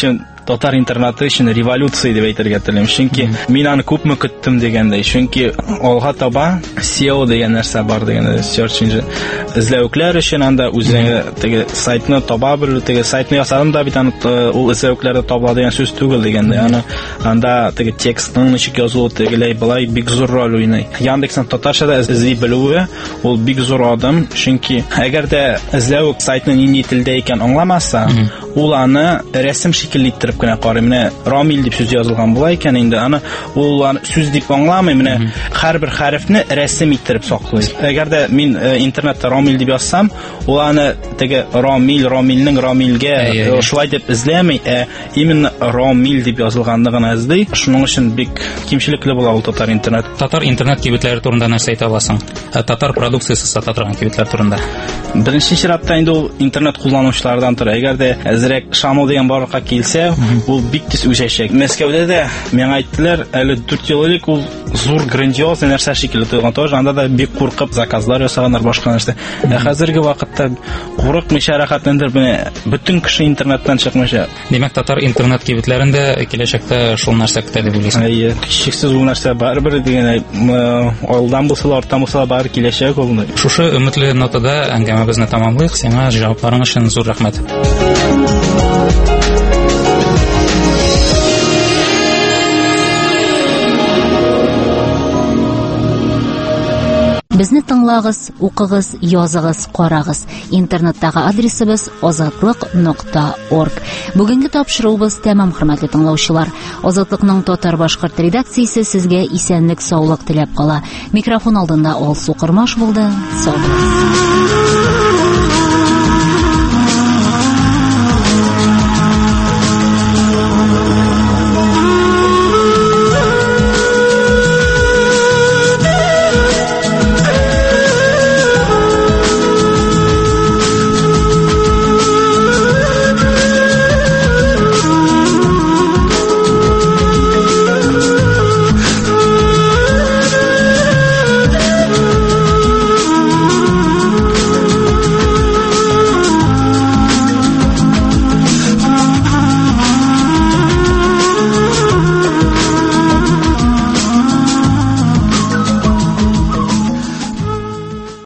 татар интернаты өчен революция дип әйтергә телим. Чөнки мин аны күпме көттем дигәндәй. Чөнки алга таба эс и о дигән нәрсә бар дигәндәй. Search engine эзләүкләр өчен анда үзеңә теге сайтны таба белү, теге сайтны ясадым да бит аны ул эзләүкләрдә табыла дигән сүз түгел дигәндәй. Аны анда теге текстның ничек язылуы тегеләй былай бик зур роль уйный. Яндексның татарчада эзли белүе ул бик зур адым. Чөнки әгәр дә эзләү сайтны нинди телдә икән аңламаса, ул аны рәсем шикелле иттереп кенә карый. Менә Рамил дип сүз язылган була икән инде. Аны ул аны сүз дип аңламый, менә һәрбер хәрефне рәсем иттереп саклый. Әгәр дә мин интернетта Рамил дип язсам, ул аны теге Рамил, Рамилнең Рамилгә шулай дип эзләми, ә именно Рамил дип язылганны гына эзли. Шуның өчен бик кимчелекле була ул татар интернет. Татар интернет кибетләре турында нәрсә әйтә аласың? Татар продукциясы сата торган кибетләр турында. Беренче чиратта инде ул интернет кулланучылардан тора. Әгәр дә әзрәк Шамил дигән барлыкка килсә, ул бик тиз үсәчәк. Мәскәүдә дә миңа әйттеләр, әле дүрт ел элек ул зур грандиоз нәрсә шикелле тоелган. Тоже анда да бик куркып заказлар ясаганнар, башка нәрсә. Ә хәзерге вакытта курыкмыйча рәхәтләндер менә бөтен кеше интернеттан чыкмыйча. Димәк, татар интернет кибетләрендә киләчәктә шул нәрсә көтә дип уйлыйсың? Әйе, кичексез ул нәрсә барыбер дигән алдан булса да, арттан булса да бар киләчәк ул. Шушы өметле нотада әңгәмәбезне тамамлыйк. Сиңа җавапларың өчен зур рәхмәт. Безне тыңлагыз, укыгыз, языгыз, карагыз. Интернеттагы адресыбыз азатлык нокта орг. Бүгенге тапшыруыбыз тәмам, хөрмәтле тыңлаучылар. Азатлыкның татар-башкорт редакциясе сезгә исәнлек, саулык теләп кала. Микрофон алдында Алсу Кырмаш булды. Сау булыгыз.